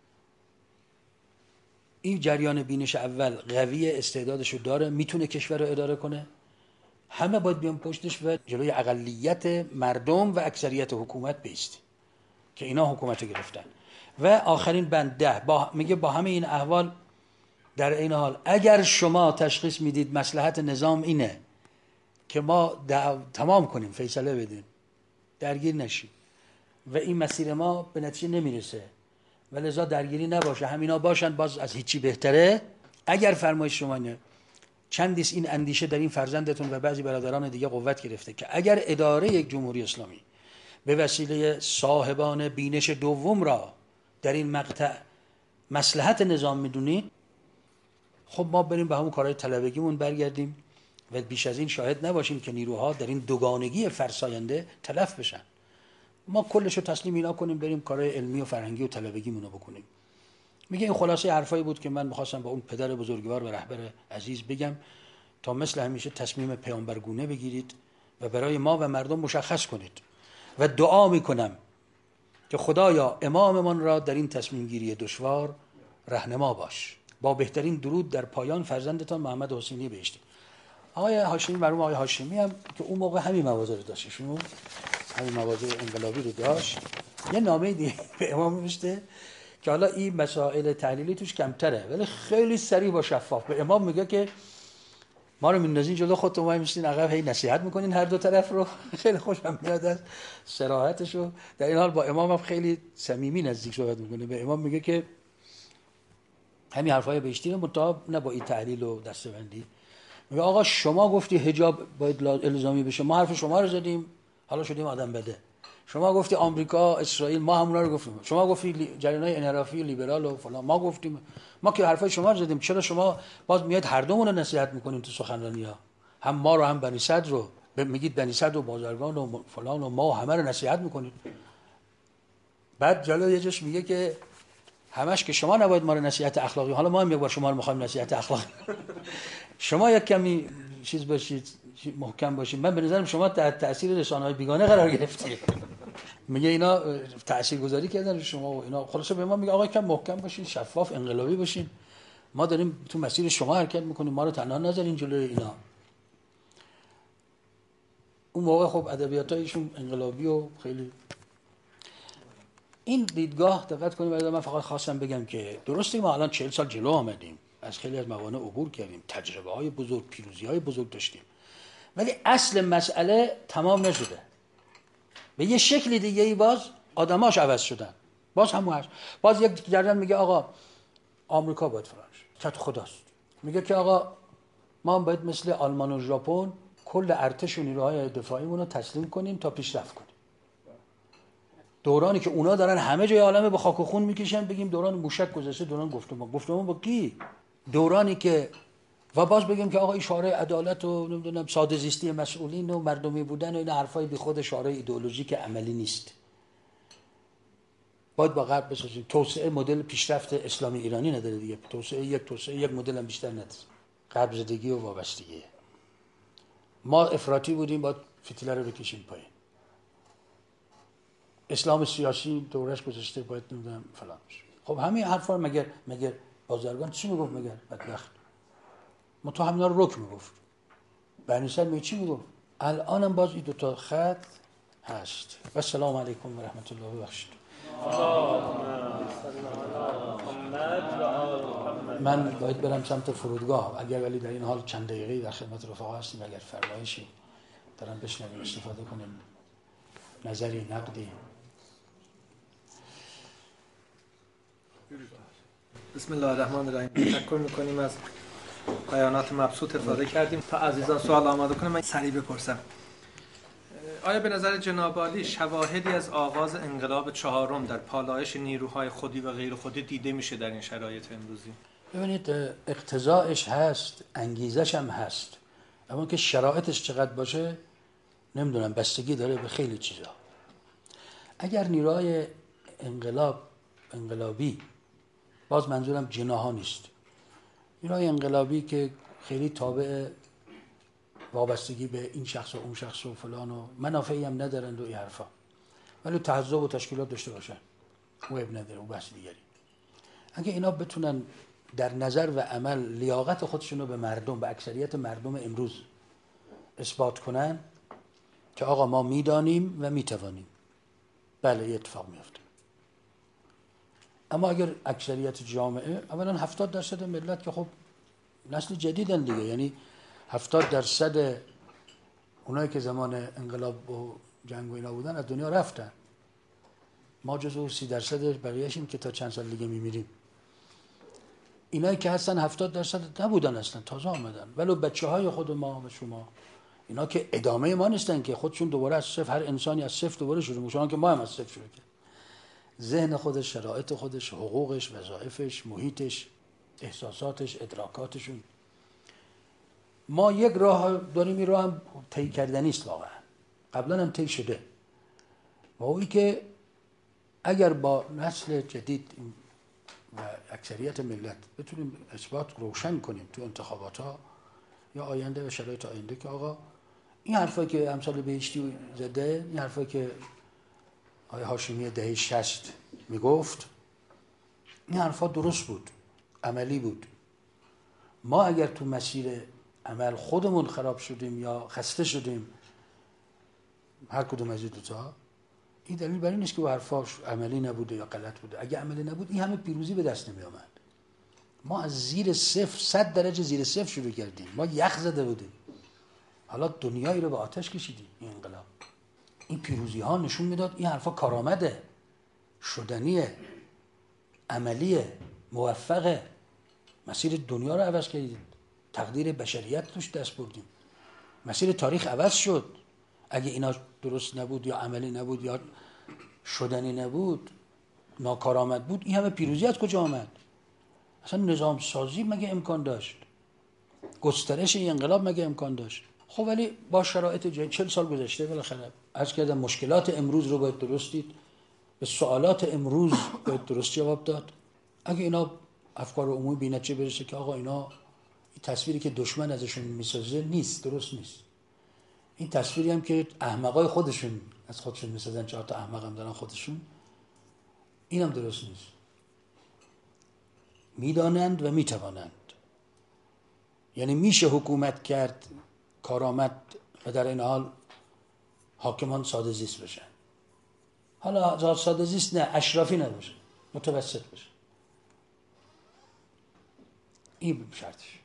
این جریان بینش اول قوی، استعدادشو داره، میتونه کشور رو اداره کنه، همه باید بیان پشتش و جلوی اقلیت مردم و اکثریت حکومت بیستی که اینا حکومت گرفتن. و آخرین بند ده، با میگه با همه این احوال در این حال اگر شما تشخیص میدید مصلحت نظام اینه که ما تمام کنیم، فیصله بدیم، درگیر نشیم و این مسیر ما به نتیجه نمیرسه و لذا درگیری نباشه، همینا باشن، باز از هیچی بهتره. اگر فرمایش شما اینه، چندیست این اندیشه در این فرزندتون و بعضی برادران دیگه قوت گرفته که اگر اداره یک جمهوری اسلامی به وسیله صاحبان بینش دوم را در این مقطع مصلحت نظام میدونید، خب ما بریم به همون کارهای طلبگیمون برگردیم و بیش از این شاهد نباشیم که نیروها در این دوگانگی فرساینده تلف بشن. ما کلشو تسلیم اینا کنیم، بریم کارهای علمی و فرهنگی و طلبگیمونو بکنیم. میگه این خلاصه حرفایی بود که من می‌خواستم با اون پدر بزرگوار و رهبر عزیز بگم تا مثل همیشه تصمیم پیامبرگونه بگیرید و برای ما و مردم مشخص کنید و دعا میکنم که خدایا اماممان را در این تصمیم گیری دشوار راهنما باش. با بهترین درود در پایان فرزندتان محمد حسینی بهشتی. آقای هاشمی، مرحوم آقای هاشمی هم که اون موقع همین مواضع رو داشت، ایشون همین مواضع انقلابی رو داشت، یه نامه دیگه به امام نوشته که حالا این مسائل تحلیلی توش کمتره ولی خیلی صریح و شفاف به امام میگه که ما رو میندازین جلو خودتون، وای میشین عقب، هی نصیحت میکنین هر دو طرف رو. خیلی خوشم میاد از صراحتشو. در این حال با امام هم خیلی صمیمی نزدیک صحبت میکنه. به امام میگه که همین حرفای بهشتی رو مطابق نه با این تحلیل و دسته‌بندی. میگه آقا شما گفتی حجاب باید الزامی بشه، ما حرف شما رو زدیم، حالا شدیم آدم بده. شما گفتی آمریکا اسرائیل، ما همونا رو گفتیم. شما گفتی جریان‌های انحرافی لیبرال و فلان، ما گفتیم. ما که حرفای شما رو زدیم، چرا شما باز میاد هر دومون رو نصیحت میکنین تو سخنرانی‌ها؟ هم ما رو هم بنی صدر رو میگید، بنی صدر و بازرگان و فلان و ما همه رو نصیحت میکنید. بعد جلو یه جاش میگه که همش که شما نباید ما رو نصیحت اخلاقی، حالا ما هم یک بار شما رو می‌خوایم نصیحت اخلاقی. شما یک کمی چیز باشید، محکم باشید. من به نظرم شما تحت تاثیر رسانه‌های بیگانه قرار گرفتید. میگه اینا تاثیرگذاری کردن شما و اینا. خلاصه به ما میگه آقا کم محکم باشین، شفاف، انقلابی باشین. ما داریم تو مسیر شما حرکت میکنیم، ما رو تنها نذارین جلوی اینا. اون موقع خب ادبیاتایشون انقلابی و خیلی این دیدگاه دقت کنیم. من فقط خواستم بگم که درسته ما الان چهل سال جلو آمدیم، از خیلی از موانع عبور کردیم، تجربه های بزرگ، پیروزی های بزرگ داشتیم، ولی اصل مسئله تمام نشده. به یه شکل دیگه ای باز آدماش عوض شدن. باز همون هست. باز یک جریان میگه آقا آمریکا باید فرانش چت خداست. میگه که آقا ما هم باید مثل آلمان و ژاپن کل ارتش و نیروهای دفاعیمون رو تسلیم کنیم تا پیشرفت کنیم. دورانی که اونا دارن همه جای عالم به خاک و خون میکشن، بگیم دوران موشک گذشته، دوران گفتمان. گفتمان با کی؟ دورانی که و باز بگیم که آقا این شعار عدالت و نمیدونم ساده زیستی مسئولین و مردمی بودن و این حرفای بی خود شعار ایدئولوژیک عملی نیست. باید با غرب بسازیم. توسعه مدل پیشرفت اسلامی ایرانی نداره دیگه. توسعه یک توسعه یک مدل هم بیشتر نداره. غرب زدگی و وابستگی. ما افراطی بودیم، باید فتیله رو بکشیم پایین. اسلام سیاسی دورش گذشته، باید نمیدونم فلان. خب همین حرفا مگر مگر بازرگان چی میگفت؟ مگر بدبخت ما تو همینا رو رک میگفت. بنی صدر می چی میگفت؟ الانم باز این دو تا خط هست. و السلام علیکم و رحمت الله و بخشید. من باید برم سمت فرودگاه، اگر ولی در این حال چند دقیقه‌ای در خدمت رفقا هستیم، اگر فرمایشی دارم بشنویم استفاده کنیم، نظری، نقدی. بسم الله الرحمن الرحیم. تشکر میکنیم از بیانات مبسوط افاده کردیم. تا عزیزان سوال آماده کنم من سریع بپرسم. آیا به نظر جناب عالی شواهدی از آغاز انقلاب چهارم در پالایش نیروهای خودی و غیر خودی دیده میشه در این شرایط امروزی؟ ببینید اقتضاعش هست، انگیزش هم هست، اما که شرایطش چقدر باشه نمیدونم، بستگی داره به خیلی چیزا. اگر نیروهای انقلاب انقلابی، باز منظورم جناها نیست، نیروهای انقلابی که خیلی تابع وابستگی به این شخص و اون شخص و فلان و منافعی هم ندارند و این حرفا، ولی تحزب و تشکیلات داشته باشن، او اب نداره، او بحث دیگری. اگه اینا بتونن در نظر و عمل لیاقت خودشون رو به مردم، به اکثریت مردم امروز اثبات کنن که آقا ما میدانیم و میتوانیم، بله یه اتفاق میفته. اما اگر اکثریت جامعه، اولا هفتاد درصد ملت که خب نسل جدیدن دیگه، یعنی هفتاد درصد اونایی که زمان انقلاب و جنگ و اینا بودن از دنیا رفتن. ما جزو سی درصد بقیه‌شیم که تا چند سال دیگه میمیریم. اینایی که هستن هفتاد درصد نبودن اصلا، تازه آمدن. ولو بچه‌های خود ما و شما، اینا که ادامه ما نیستن، که خودشون دوباره از صفر، هر انسانی از صفر دوباره شروع می‌کنه، که ما هم از صفر شروع کردیم. ذهن خودش، شرایط خودش، حقوقش، وظایفش، محیطش، احساساتش، ادراکاتشون. ما یک راه داریم، این راه هم طی کردنی است واقعا، قبلا هم طی شده. و اونی که اگر با نسل جدید و اکثریت ملت بتونیم اثبات روشن کنیم تو انتخابات ها یا آینده و شرایط آینده که آقا این حرفایی که امثال بهشتی زده، این حرفایی که آقای هاشمی دهه شصت میگفت، این حرفا درست بود، عملی بود. ما اگر تو مسیر عمل خودمون خراب شدیم یا خسته شدیم، هر کدوم از این دوتا، این دلیل بر این نیست که حرفاش عملی نبوده یا غلط بوده. اگه عملی نبود این همه پیروزی به دست نمی آمد. ما از زیر صفر صد درجه زیر صفر شروع کردیم. ما یخ زده بودیم، حالا دنیایی رو به آتش کشیدیم. این انقلاب، این پیروزی ها نشون میداد این حرفا کارآمده، شدنیه، عملیه، موفقه. مسیر دنیا رو عوض کردید، تقدیر بشریت توش دست بردیم، مسیر تاریخ عوض شد. اگه اینا درست نبود یا عملی نبود یا شدنی نبود، ناکارآمد بود، این همه پیروزی از کجا آمد؟ اصلا نظام سازی مگه امکان داشت؟ گسترش این انقلاب مگه امکان داشت؟ خب ولی با شرایط جدید چهل سال گذشته، بالاخره عرض کردم مشکلات امروز رو باید درست دید، به سوالات امروز باید درست جواب داد. اگه اینا افکار عمومی به نتیجه برسه که آقا اینا این تصویری که دشمن ازشون میسازه نیست، درست نیست، این تصویری هم که احمقای خودشون از خودشون میسازن، چهار تا احمق هم دارن خودشون، اینم درست نیست، میدانند و میتوانند. یعنی میشه حکومت کرد کارآمد و در این حال حاکمان ساده زیست بشن. حالا ساده زیست نه، اشرافی نباشه، متوسط باشه، این شرطش.